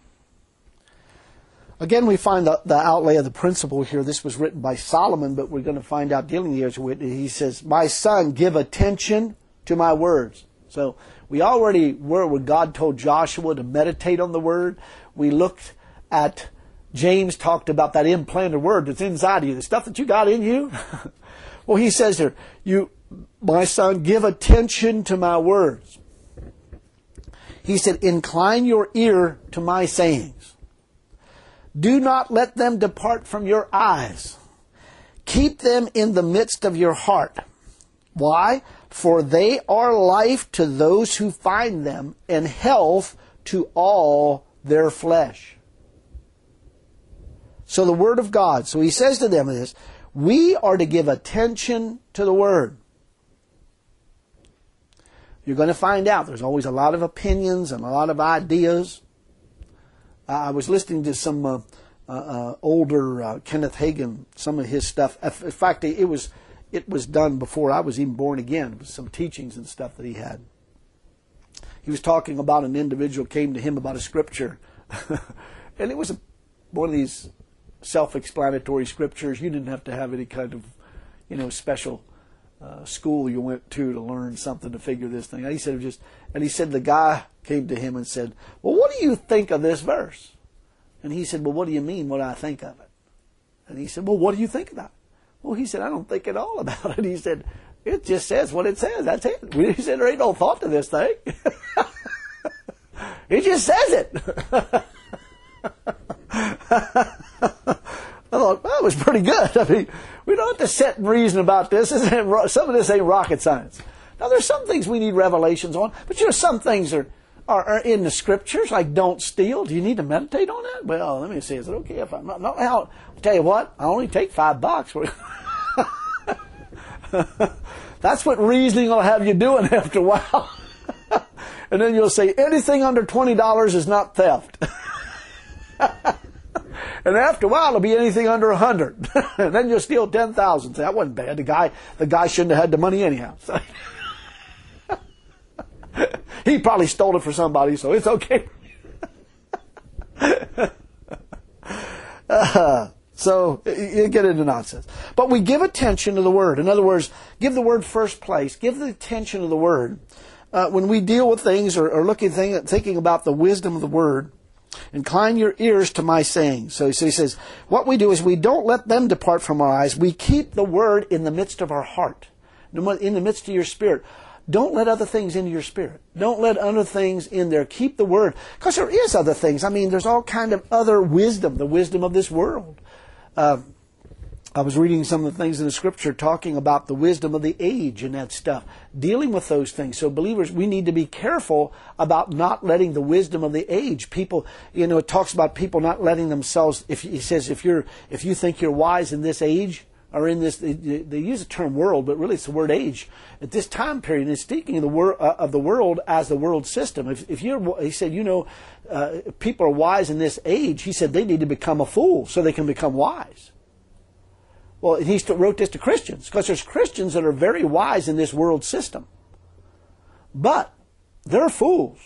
Again, we find the, the outlay of the principle here. This was written by Solomon, but we're going to find out dealing here with it. He says, "My son, give attention to my words." So we already were when God told Joshua to meditate on the Word. We looked at, James talked about that implanted Word that's inside of you, the stuff that you got in you. Well, he says here, "You, my son, give attention to my words." He said, "Incline your ear to my sayings. Do not let them depart from your eyes. Keep them in the midst of your heart. Why? For they are life to those who find them, and health to all their flesh." So the Word of God. So he says to them this, we are to give attention to the Word. You're going to find out there's always a lot of opinions and a lot of ideas. I was listening to some uh, uh, uh, older uh, Kenneth Hagin, some of his stuff. In fact, it was it was done before I was even born again. It was some teachings and stuff that he had. He was talking about an individual came to him about a scripture. And it was a, one of these self-explanatory scriptures. You didn't have to have any kind of, you know, special uh, school you went to to learn something to figure this thing out. He said it just, and he said the guy came to him and said, "Well, what do you think of this verse?" And he said, "Well, what do you mean, what do I think of it?" And he said, "Well, what do you think about it?" Well, he said, "I don't think at all about it." He said, "It just says what it says. That's it." He said, "There ain't no thought to this thing." It just says it. I thought, that was pretty good. I mean, we don't have to sit and reason about this. Some of this ain't rocket science. Now, there's some things we need revelations on, but you know, some things are, are, are in the Scriptures, like don't steal. Do you need to meditate on that? Well, let me see. Is it okay if I'm not? No, I'll tell you what, I only take five bucks. That's what reasoning will have you doing after a while. And then you'll say, anything under twenty dollars is not theft. And after a while, it'll be anything under a hundred. And then you'll steal ten thousand. That wasn't bad. The guy, the guy shouldn't have had the money anyhow. So he probably stole it for somebody, so it's okay. uh, so you get into nonsense. But we give attention to the Word. In other words, give the Word first place. Give the attention to the Word. Uh, when we deal with things or, or looking thing, thinking about the wisdom of the Word, incline your ears to my sayings. So, so he says, what we do is we don't let them depart from our eyes. We keep the Word in the midst of our heart, in the midst of your spirit. Don't let other things into your spirit. Don't let other things in there. Keep the Word. Because there is other things. I mean, there's all kind of other wisdom, the wisdom of this world. Uh, I was reading some of the things in the Scripture talking about the wisdom of the age and that stuff, dealing with those things. So believers, we need to be careful about not letting the wisdom of the age. People, you know, it talks about people not letting themselves, if he says, if you're, if you think you're wise in this age, or in this, they, they use the term world, but really it's the word age. At this time period, and it's speaking of the, wor- uh, of the world as the world system. If, if you're, he said, you know, uh, people are wise in this age, he said they need to become a fool so they can become wise. Well, he wrote this to Christians, because there's Christians that are very wise in this world system. But they're fools,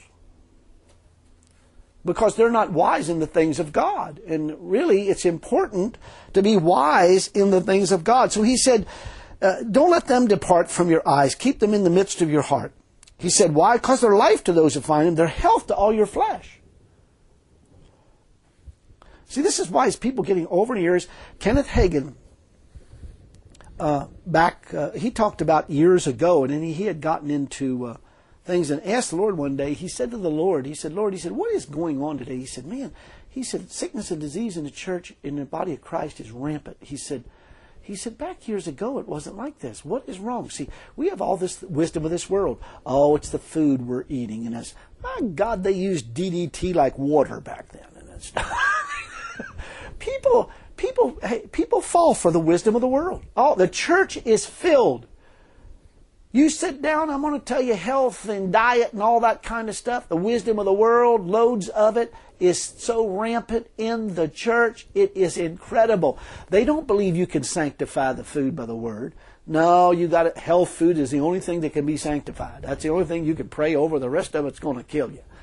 because they're not wise in the things of God. And really, it's important to be wise in the things of God. So he said, uh, don't let them depart from your eyes. Keep them in the midst of your heart. He said, why? Because they're life to those who find them. They're health to all your flesh. See, this is why as people getting over the years, Kenneth Hagin, uh, back, uh, he talked about years ago, and then he, he had gotten into uh, things and asked the Lord one day. He said to the Lord, he said, Lord, he said, what is going on today? He said, man, he said, sickness and disease in the church, in the body of Christ is rampant. He said, he said, back years ago it wasn't like this. What is wrong? See, we have all this wisdom of this world. Oh, it's the food we're eating. And that's, my God, they used D D T like water back then. And that's, people, people, hey, people fall for the wisdom of the world. Oh, the church is filled. You sit down, I'm going to tell you health and diet and all that kind of stuff. The wisdom of the world, loads of it, is so rampant in the church. It is incredible. They don't believe you can sanctify the food by the Word. No, you got it. Health food is the only thing that can be sanctified. That's the only thing you can pray over. The rest of it's going to kill you.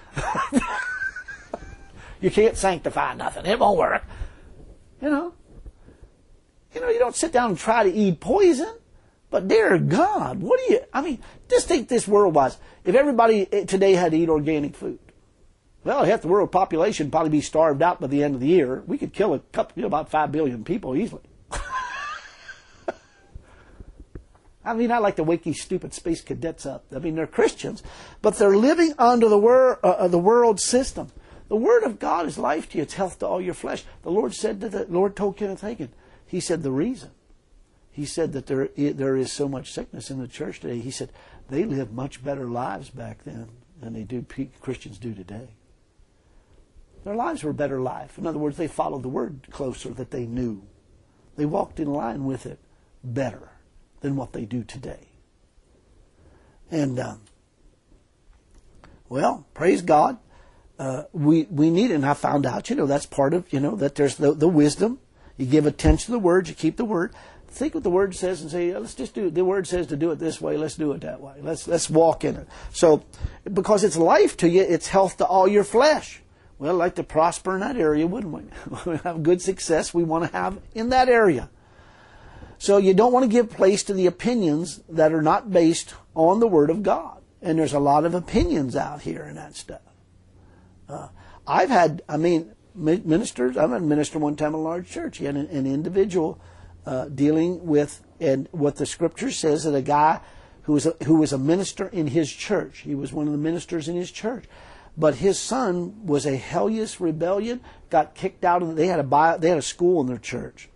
You can't sanctify nothing. It won't work. You know. You know, you don't sit down and try to eat poison. But dear God, what do you, I mean, just think this world-wise. If everybody today had to eat organic food, well, half the world population would probably be starved out by the end of the year. We could kill a couple, you know, about five billion people easily. I mean, I like to wake these stupid space cadets up. I mean, they're Christians, but they're living under the, wor- uh, the world system. The Word of God is life to you. It's health to all your flesh. The Lord said to the Lord told Kenneth Hagin, he said the reason. He said that there there is so much sickness in the church today. He said they lived much better lives back then than they do Christians do today. Their lives were a better life. In other words, they followed the Word closer that they knew. They walked in line with it better than what they do today. And, um, well, praise God. Uh, we, we need it. And I found out, you know, that's part of, you know, that there's the, the wisdom. You give attention to the Word. You keep the Word. Think what the Word says and say, let's just do it. The Word says to do it this way. Let's do it that way. Let's let's walk in it. So, because it's life to you, it's health to all your flesh. We'd like to prosper in that area, wouldn't we? We have good success we want to have in that area. So you don't want to give place to the opinions that are not based on the Word of God. And there's a lot of opinions out here and that stuff. Uh, I've had, I mean, ministers, I'm a minister one time in a large church. He had an, an individual Uh, dealing with and what the Scripture says that a guy who was a, who was a minister in his church. He was one of the ministers in his church, but his son was a hellish rebellion. Got kicked out of. They had a bio, they had a school in their church,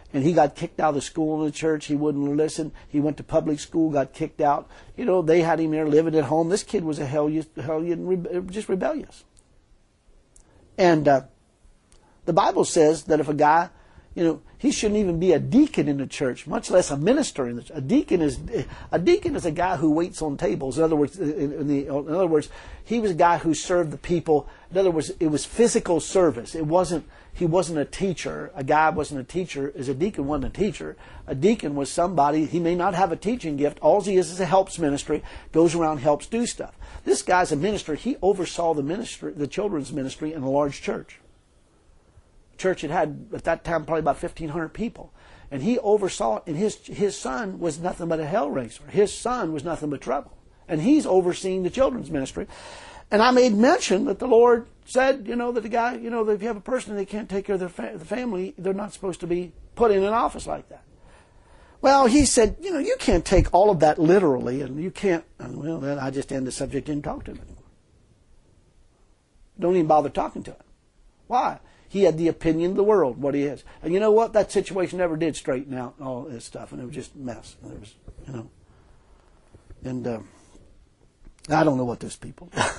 and he got kicked out of the school in the church. He wouldn't listen. He went to public school, got kicked out. You know, they had him there living at home. This kid was a hellion, hellion just rebellious. And uh, the Bible says that if a guy, you know, he shouldn't even be a deacon in the church, much less a minister in the church. A deacon is a deacon is a guy who waits on tables. In other words, in, in, the, in other words, he was a guy who served the people. In other words, it was physical service. It wasn't. He wasn't a teacher. A guy wasn't a teacher. As a deacon wasn't a teacher. A deacon was somebody. He may not have a teaching gift. All he is is a helps ministry. Goes around, helps do stuff. This guy's a minister. He oversaw the ministry, the children's ministry, in a large church. Church had had at that time probably about fifteen hundred people, and he oversaw it. And his his son was nothing but a hell raiser. His son was nothing but trouble, and he's overseeing the children's ministry. And I made mention that the Lord said, you know, that the guy, you know, that if you have a person and they can't take care of their fa- the family, they're not supposed to be put in an office like that. Well, he said, you know, you can't take all of that literally, and you can't. And well, then I just end the subject and didn't talk to him anymore. Don't even bother talking to him. Why? He had the opinion of the world, what he is. And you know what? That situation never did straighten out and all this stuff, and it was just a mess. And it was, you know. And uh, I don't know what those people do.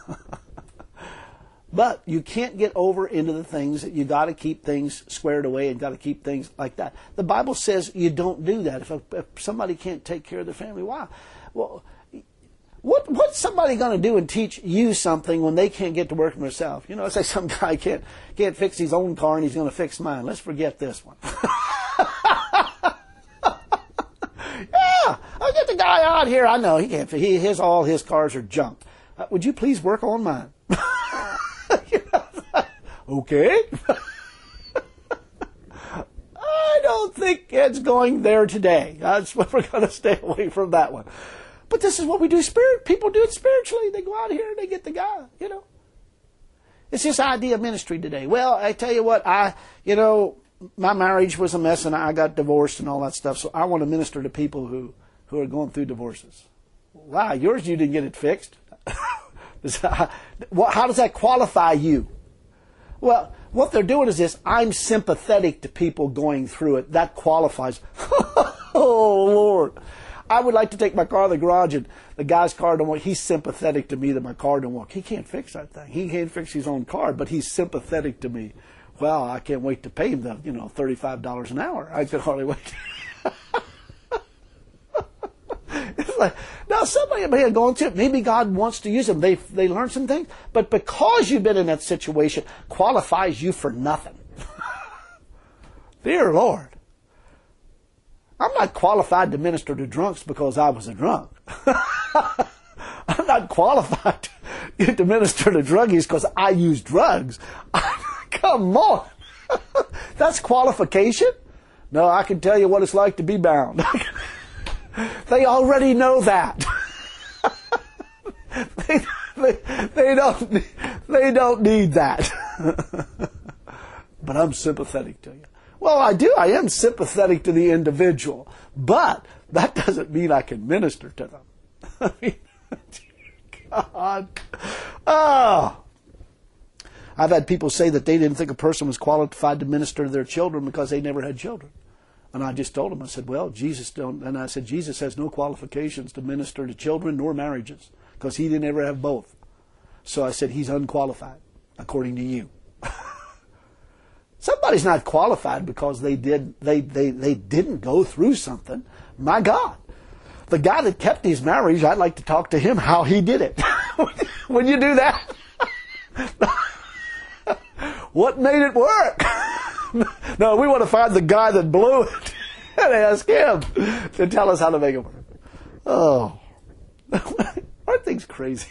But you can't get over into the things that you got to keep things squared away and got to keep things like that. The Bible says you don't do that. If, a, if somebody can't take care of their family, why? Well, What what's somebody going to do and teach you something when they can't get to work for themselves? You know, say some guy can't can't fix his own car and he's going to fix mine. Let's forget this one. Yeah, I'll get the guy out here. I know he can't. He his all his cars are junk. Uh, would you please work on mine? Okay. I don't think it's going there today. That's what we're going to stay away from that one. But this is what we do. Spirit people do it spiritually. They go out here and they get the guy, you know. It's this idea of ministry today. Well, I tell you what, I, you know, my marriage was a mess and I got divorced and all that stuff. So I want to minister to people who, who are going through divorces. Wow, yours, you didn't get it fixed. How does that qualify you? Well, what they're doing is this. I'm sympathetic to people going through it. That qualifies. Oh, Lord. I would like to take my car to the garage and the guy's car don't work. He's sympathetic to me that my car don't work. He can't fix that thing. He can't fix his own car, but he's sympathetic to me. Well, I can't wait to pay him the, you know, thirty-five dollars an hour. I could hardly wait. It's like, now somebody may have gone through it. Maybe God wants to use them. They, they learn some things. But because you've been in that situation, qualifies you for nothing. Dear Lord. I'm not qualified to minister to drunks because I was a drunk. I'm not qualified to, to minister to druggies because I use drugs. Come on. That's qualification? No, I can tell you what it's like to be bound. They already know that. they, they, they, don't, they don't need that. But I'm sympathetic to you. Well, I do. I am sympathetic to the individual. But that doesn't mean I can minister to them. I mean, God. Oh. I've had people say that they didn't think a person was qualified to minister to their children because they never had children. And I just told them, I said, well, Jesus don't, and I said, Jesus has no qualifications to minister to children nor marriages because he didn't ever have both. So I said, he's unqualified, according to you. Somebody's not qualified because they did they, they, they didn't go through something. My God. The guy that kept his marriage, I'd like to talk to him how he did it. Would you do that? What made it work? No, we want to find the guy that blew it and ask him to tell us how to make it work. Oh. Aren't things crazy?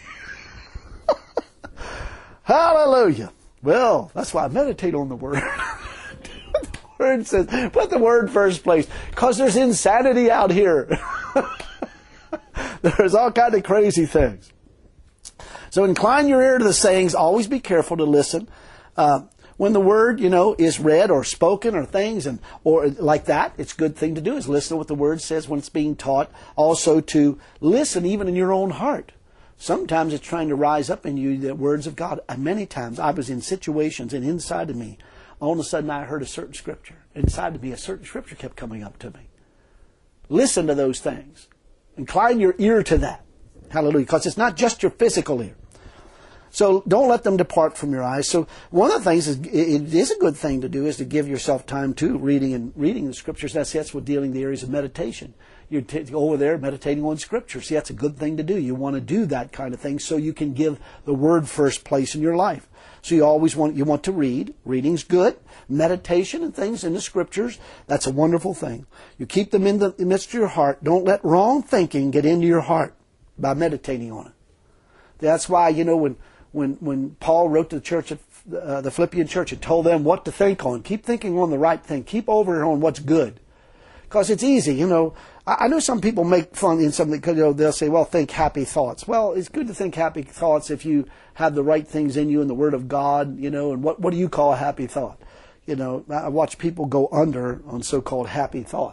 Hallelujah. Well, that's why I meditate on the Word. The Word says, put the Word first place, because there's insanity out here. There's all kind of crazy things. So incline your ear to the sayings. Always be careful to listen. Uh, when the Word, you know, is read or spoken or things and or like that, it's a good thing to do is listen to what the Word says when it's being taught. Also to listen even in your own heart. Sometimes it's trying to rise up in you the words of God. And many times I was in situations and inside of me, all of a sudden I heard a certain scripture. Inside of me, a certain scripture kept coming up to me. Listen to those things. Incline your ear to that. Hallelujah. Because it's not just your physical ear. So don't let them depart from your eyes. So one of the things is, it is a good thing to do is to give yourself time to reading and reading the scriptures. That's that's what dealing the areas of meditation. You're t- over there meditating on scripture. See, that's a good thing to do. You want to do that kind of thing so you can give the Word first place in your life. So you always want you want to read. Reading's good. Meditation and things in the scriptures, that's a wonderful thing. You keep them in the midst of your heart. Don't let wrong thinking get into your heart by meditating on it. That's why, you know, when When when Paul wrote to the church, at, uh, the Philippian church, and told them what to think on, keep thinking on the right thing. Keep over on what's good. Because it's easy, you know. I, I know some people make fun in something, because you know, they'll say, well, think happy thoughts. Well, it's good to think happy thoughts if you have the right things in you and the Word of God, you know. And what, what do you call a happy thought? You know, I watch people go under on so-called happy thought.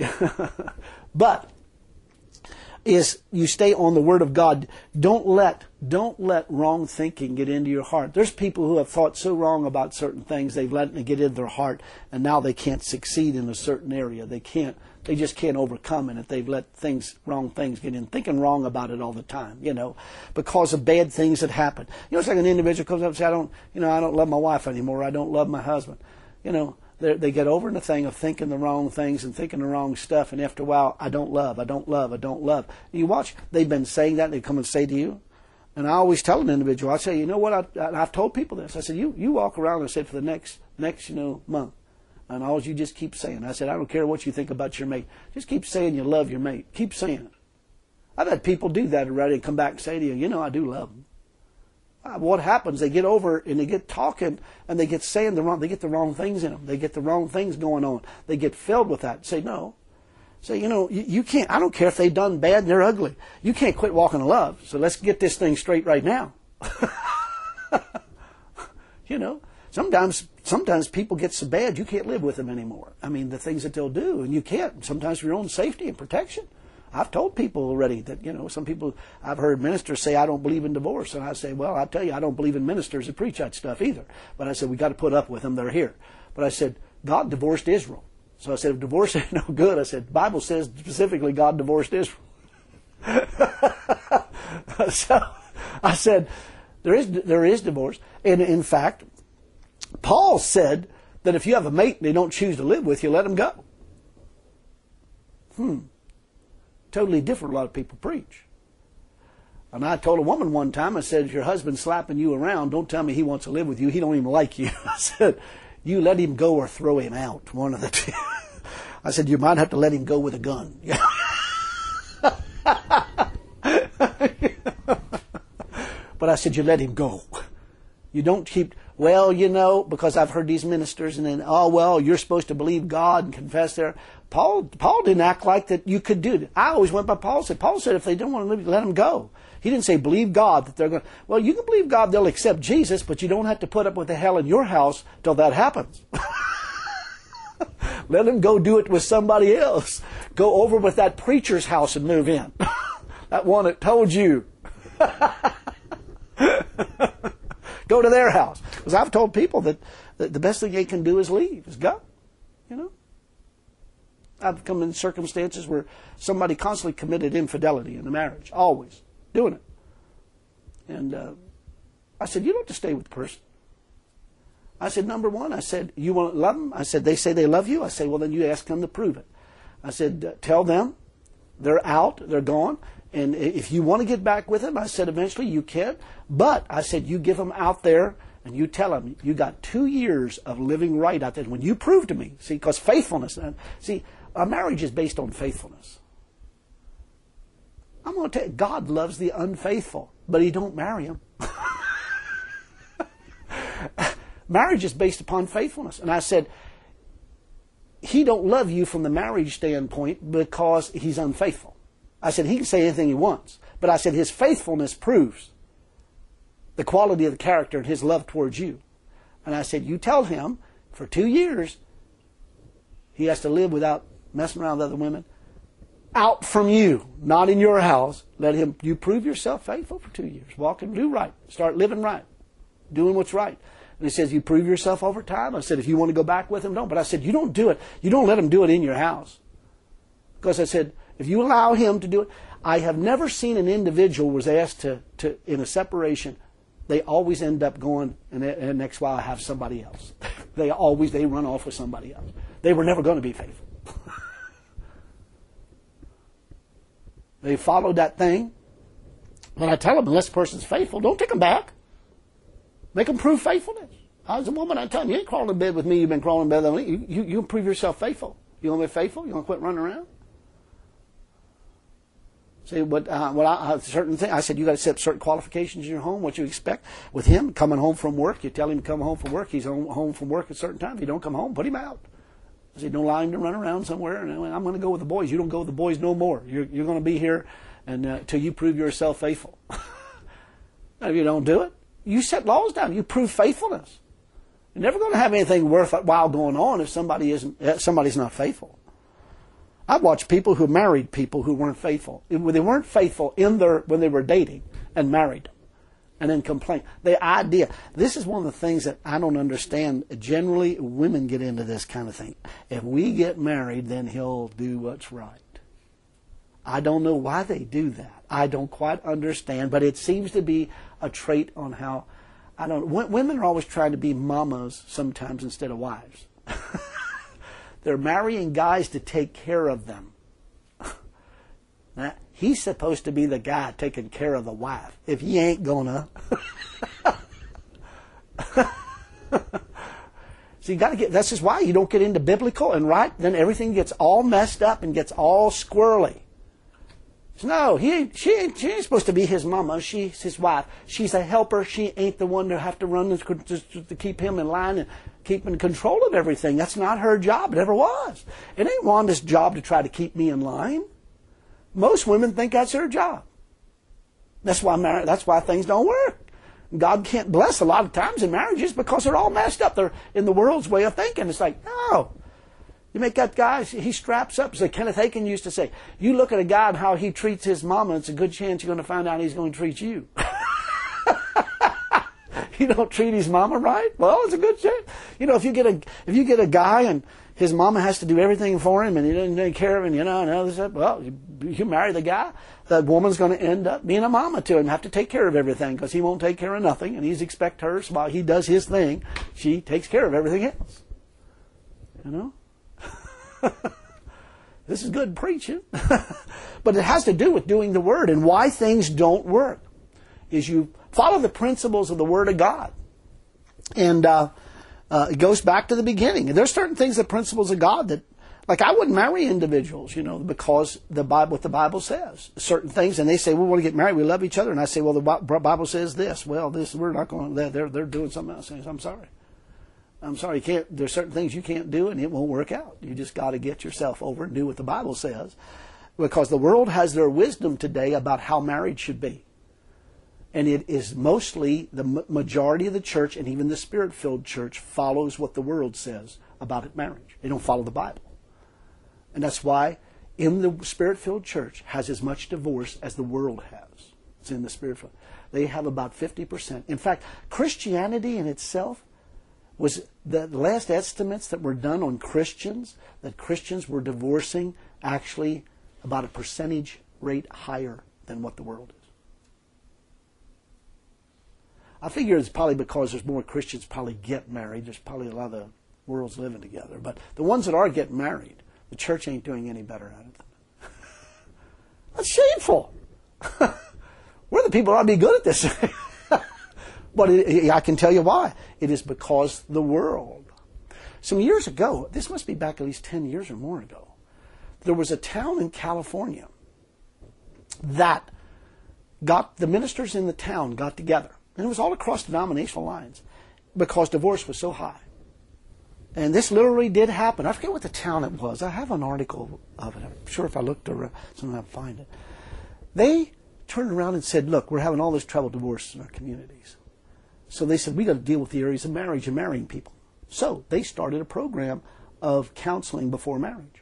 But is you stay on the Word of God. Don't let don't let wrong thinking get into your heart. There's people who have thought so wrong about certain things, they've let it get into their heart, and now they can't succeed in a certain area. They can't. They just can't overcome it if they've let things, wrong things get in, thinking wrong about it all the time, you know, because of bad things that happen. You know, it's like an individual comes up and says, I don't, you know, I don't love my wife anymore. I don't love my husband. You know, they get over in the thing of thinking the wrong things and thinking the wrong stuff, and after a while, I don't love, I don't love, I don't love. And you watch, they've been saying that, and they come and say to you, and I always tell an individual, I say, you know what, I, I, I've told people this. I said, you, you walk around, I said, for the next, next, you know, month, and all you just keep saying. I said, I don't care what you think about your mate. Just keep saying you love your mate. Keep saying it. I've had people do that already and come back and say to you, you know, I do love them. What happens? They get over and they get talking and they get saying the wrong. They get the wrong things in them. They get the wrong things going on. They get filled with that. Say no. Say, you know, you, you can't. I don't care if they've done bad and they're ugly. You can't quit walking in love. So let's get this thing straight right now. You know, sometimes sometimes people get so bad you can't live with them anymore. I mean, the things that they'll do, and you can't. Sometimes for your own safety and protection. I've told people already that, you know, some people, I've heard ministers say, I don't believe in divorce. And I say, well, I tell you, I don't believe in ministers that preach that stuff either. But I said, we got to put up with them. They're here. But I said, God divorced Israel. So I said, if divorce ain't no good, I said, the Bible says specifically God divorced Israel. So I said, there is, there is divorce. And in fact, Paul said that if you have a mate and they don't choose to live with you, let them go. Hmm. Totally different. A lot of people preach. And I told a woman one time, I said, if your husband's slapping you around, don't tell me he wants to live with you. He don't even like you. I said, you let him go or throw him out. One of the two. I said, you might have to let him go with a gun. But I said, you let him go. You don't keep, well, you know, because I've heard these ministers and then, oh, well, you're supposed to believe God and confess there. Paul Paul didn't act like that you could do it. I always went by Paul said. Paul said if they don't want to live, let them go. He didn't say believe God that they're going to. Well, you can believe God they'll accept Jesus, but you don't have to put up with the hell in your house till that happens. Let them go do it with somebody else. Go over with that preacher's house and move in. That one that told you. Go to their house. Because I've told people that the best thing they can do is leave, is go. You know? I've come in circumstances where somebody constantly committed infidelity in the marriage. Always. Doing it. And uh, I said, you don't have to stay with the person. I said, number one, I said, you want to love them? I said, they say they love you? I said, well, then you ask them to prove it. I said, uh, tell them they're out, they're gone. And if you want to get back with them, I said, eventually you can. But I said, you give them out there and you tell them, you got two years of living right out there. When you prove to me, see, because faithfulness, see, a marriage is based on faithfulness. I'm going to tell you, God loves the unfaithful, but He don't marry them. Marriage is based upon faithfulness. And I said, He don't love you from the marriage standpoint because He's unfaithful. I said, He can say anything He wants. But I said, His faithfulness proves the quality of the character and His love towards you. And I said, you tell Him for two years He has to live without messing around with other women. Out from you, not in your house. Let him, you prove yourself faithful for two years. Walk and do right. Start living right. Doing what's right. And he says, you prove yourself over time. I said, if you want to go back with him, don't. But I said, you don't do it. You don't let him do it in your house. Because I said, if you allow him to do it, I have never seen an individual was asked to, to in a separation, they always end up going, and the next while I have somebody else. They always, they run off with somebody else. They were never going to be faithful. They followed that thing. When I tell them, unless the person's faithful, don't take them back. Make them prove faithfulness. I was a woman, I tell them, you ain't crawling in bed with me, you've been crawling in bed with me. You, you, you prove yourself faithful. You want to be faithful? You want to quit running around? See, what, uh, what I, uh, certain thing, I said, you got to set certain qualifications in your home, what you expect. With him, coming home from work, you tell him to come home from work. He's home, home from work at a certain time. If you don't come home, put him out. I said, don't allow him to run around somewhere. And I'm going to go with the boys. You don't go with the boys no more. You're, you're going to be here and uh, till you prove yourself faithful. If you don't do it, you set laws down. You prove faithfulness. You're never going to have anything worthwhile going on if somebody isn't, uh, somebody's not faithful. I've watched people who married people who weren't faithful. They weren't faithful in their when they were dating and married, and then complain. The idea. This is one of the things that I don't understand. Generally, women get into this kind of thing. If we get married, then he'll do what's right. I don't know why they do that. I don't quite understand, but it seems to be a trait on how I don't. Women are always trying to be mamas sometimes instead of wives. They're marrying guys to take care of them. Now, he's supposed to be the guy taking care of the wife. If he ain't gonna. So you got to get, that's just why you don't get into biblical and right, then everything gets all messed up and gets all squirrely. So no, he ain't, she, ain't, she ain't supposed to be his mama. She's his wife. She's a helper. She ain't the one to have to run to, to, to keep him in line and keep in control of everything. That's not her job. It never was. It ain't Wanda's job to try to keep me in line. Most women think that's her job. That's why mar- that's why things don't work. God can't bless a lot of times in marriages because they're all messed up. They're in the world's way of thinking. It's like, no. You make that guy, he straps up. So Kenneth Hagin used to say, you look at a guy and how he treats his mama, it's a good chance you're going to find out he's going to treat you. You don't treat his mama right? Well, it's a good chance. You know, if you get a if you get a guy and his mama has to do everything for him and he doesn't take care of him, you know, and other stuff, well, you, you marry the guy, that woman's going to end up being a mama to him, have to take care of everything because he won't take care of nothing, and he's expect her, so while he does his thing, she takes care of everything else. You know? This is good preaching. But it has to do with doing the Word, and why things don't work is you follow the principles of the Word of God. And uh, uh, it goes back to the beginning. And there's certain things, the principles of God that, like I wouldn't marry individuals, you know, because the Bible, what the Bible says. Certain things, and they say, well, we want to get married, we love each other. And I say, well, the Bible says this. Well, this we're not going, they're, they're doing something else. I'm sorry. I'm sorry, you can't, there's certain things you can't do and it won't work out. You just got to get yourself over and do what the Bible says. Because the world has their wisdom today about how marriage should be. And it is mostly the majority of the church, and even the Spirit-filled church follows what the world says about marriage. They don't follow the Bible. And that's why in the Spirit-filled church has as much divorce as the world has. It's in the Spirit-filled. They have about fifty percent. In fact, Christianity in itself was the last estimates that were done on Christians, that Christians were divorcing actually about a percentage rate higher than what the world is. I figure it's probably because there's more Christians probably get married. There's probably a lot of the world's living together. But the ones that are getting married, the church ain't doing any better at it. That's shameful. We're the people that ought to be good at this. But it, I can tell you why. It is because the world. Some years ago, this must be back at least ten years or more ago, there was a town in California that got, the ministers in the town got together. And it was all across denominational lines because divorce was so high. And this literally did happen. I forget what the town it was. I have an article of it. I'm sure if I looked around, someone I'd find it. They turned around and said, look, we're having all this trouble divorce in our communities. So they said, we got to deal with the areas of marriage and marrying people. So they started a program of counseling before marriage.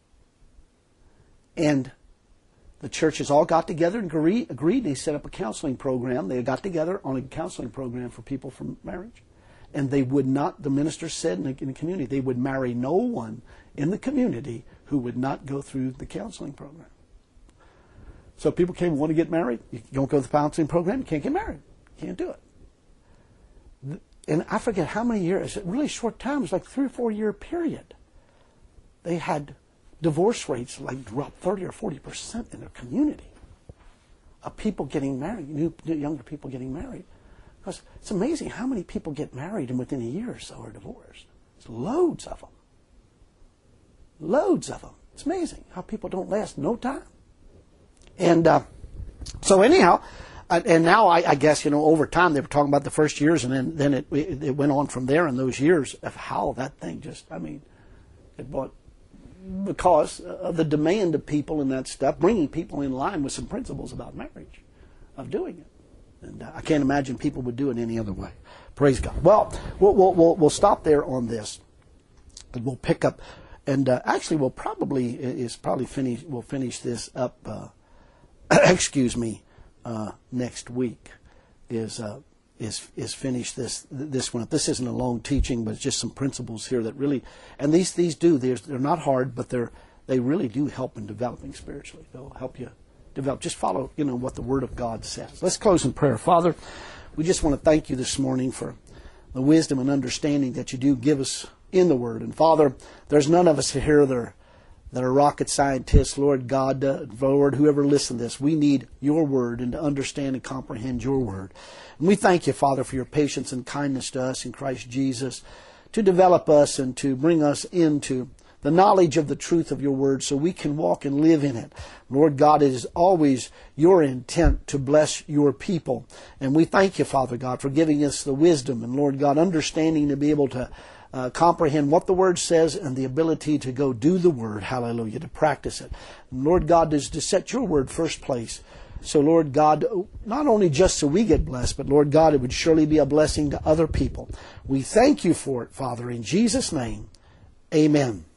And the churches all got together and agree, agreed. They set up a counseling program. They got together on a counseling program for people from marriage. And they would not, the minister said in the, in the community, they would marry no one in the community who would not go through the counseling program. So people came, want to get married. You don't go to the counseling program, you can't get married. You can't do it. And I forget how many years, a really short time, it was like three or four year period. They had divorce rates like drop thirty or forty percent in their community of people getting married, new, new younger people getting married. Because it's amazing how many people get married and within a year or so are divorced. It's loads of them. Loads of them. It's amazing how people don't last no time. And uh, so anyhow, uh, and now I, I guess, you know, over time they were talking about the first years, and then, then it, it went on from there in those years of how that thing just, I mean, it brought, because of the demand of people and that stuff, bringing people in line with some principles about marriage, of doing it. And uh, I can't imagine people would do it any other way. Praise God. Well, we'll, we'll, we'll stop there on this, and we'll pick up. And uh, actually, we'll probably is probably finish. We'll finish this up. Uh, excuse me. Uh, next week is uh, is is finish this this one. This isn't a long teaching, but it's just some principles here that really. And these these do. They're they're not hard, but they're they really do help in developing spiritually. They'll help you develop. Just follow, you know, what the Word of God says. Let's close in prayer. Father, we just want to thank you this morning for the wisdom and understanding that you do give us in the Word. And Father, there's none of us here that are, that are rocket scientists. Lord God, uh, Lord, whoever listens to this, we need your Word and to understand and comprehend your Word. And we thank you, Father, for your patience and kindness to us in Christ Jesus, to develop us and to bring us into the knowledge of the truth of your Word so we can walk and live in it. Lord God, it is always your intent to bless your people. And we thank you, Father God, for giving us the wisdom and, Lord God, understanding to be able to uh, comprehend what the Word says and the ability to go do the Word, hallelujah, to practice it. And Lord God, is to set your Word first place. So, Lord God, not only just so we get blessed, but, Lord God, it would surely be a blessing to other people. We thank you for it, Father, in Jesus' name. Amen.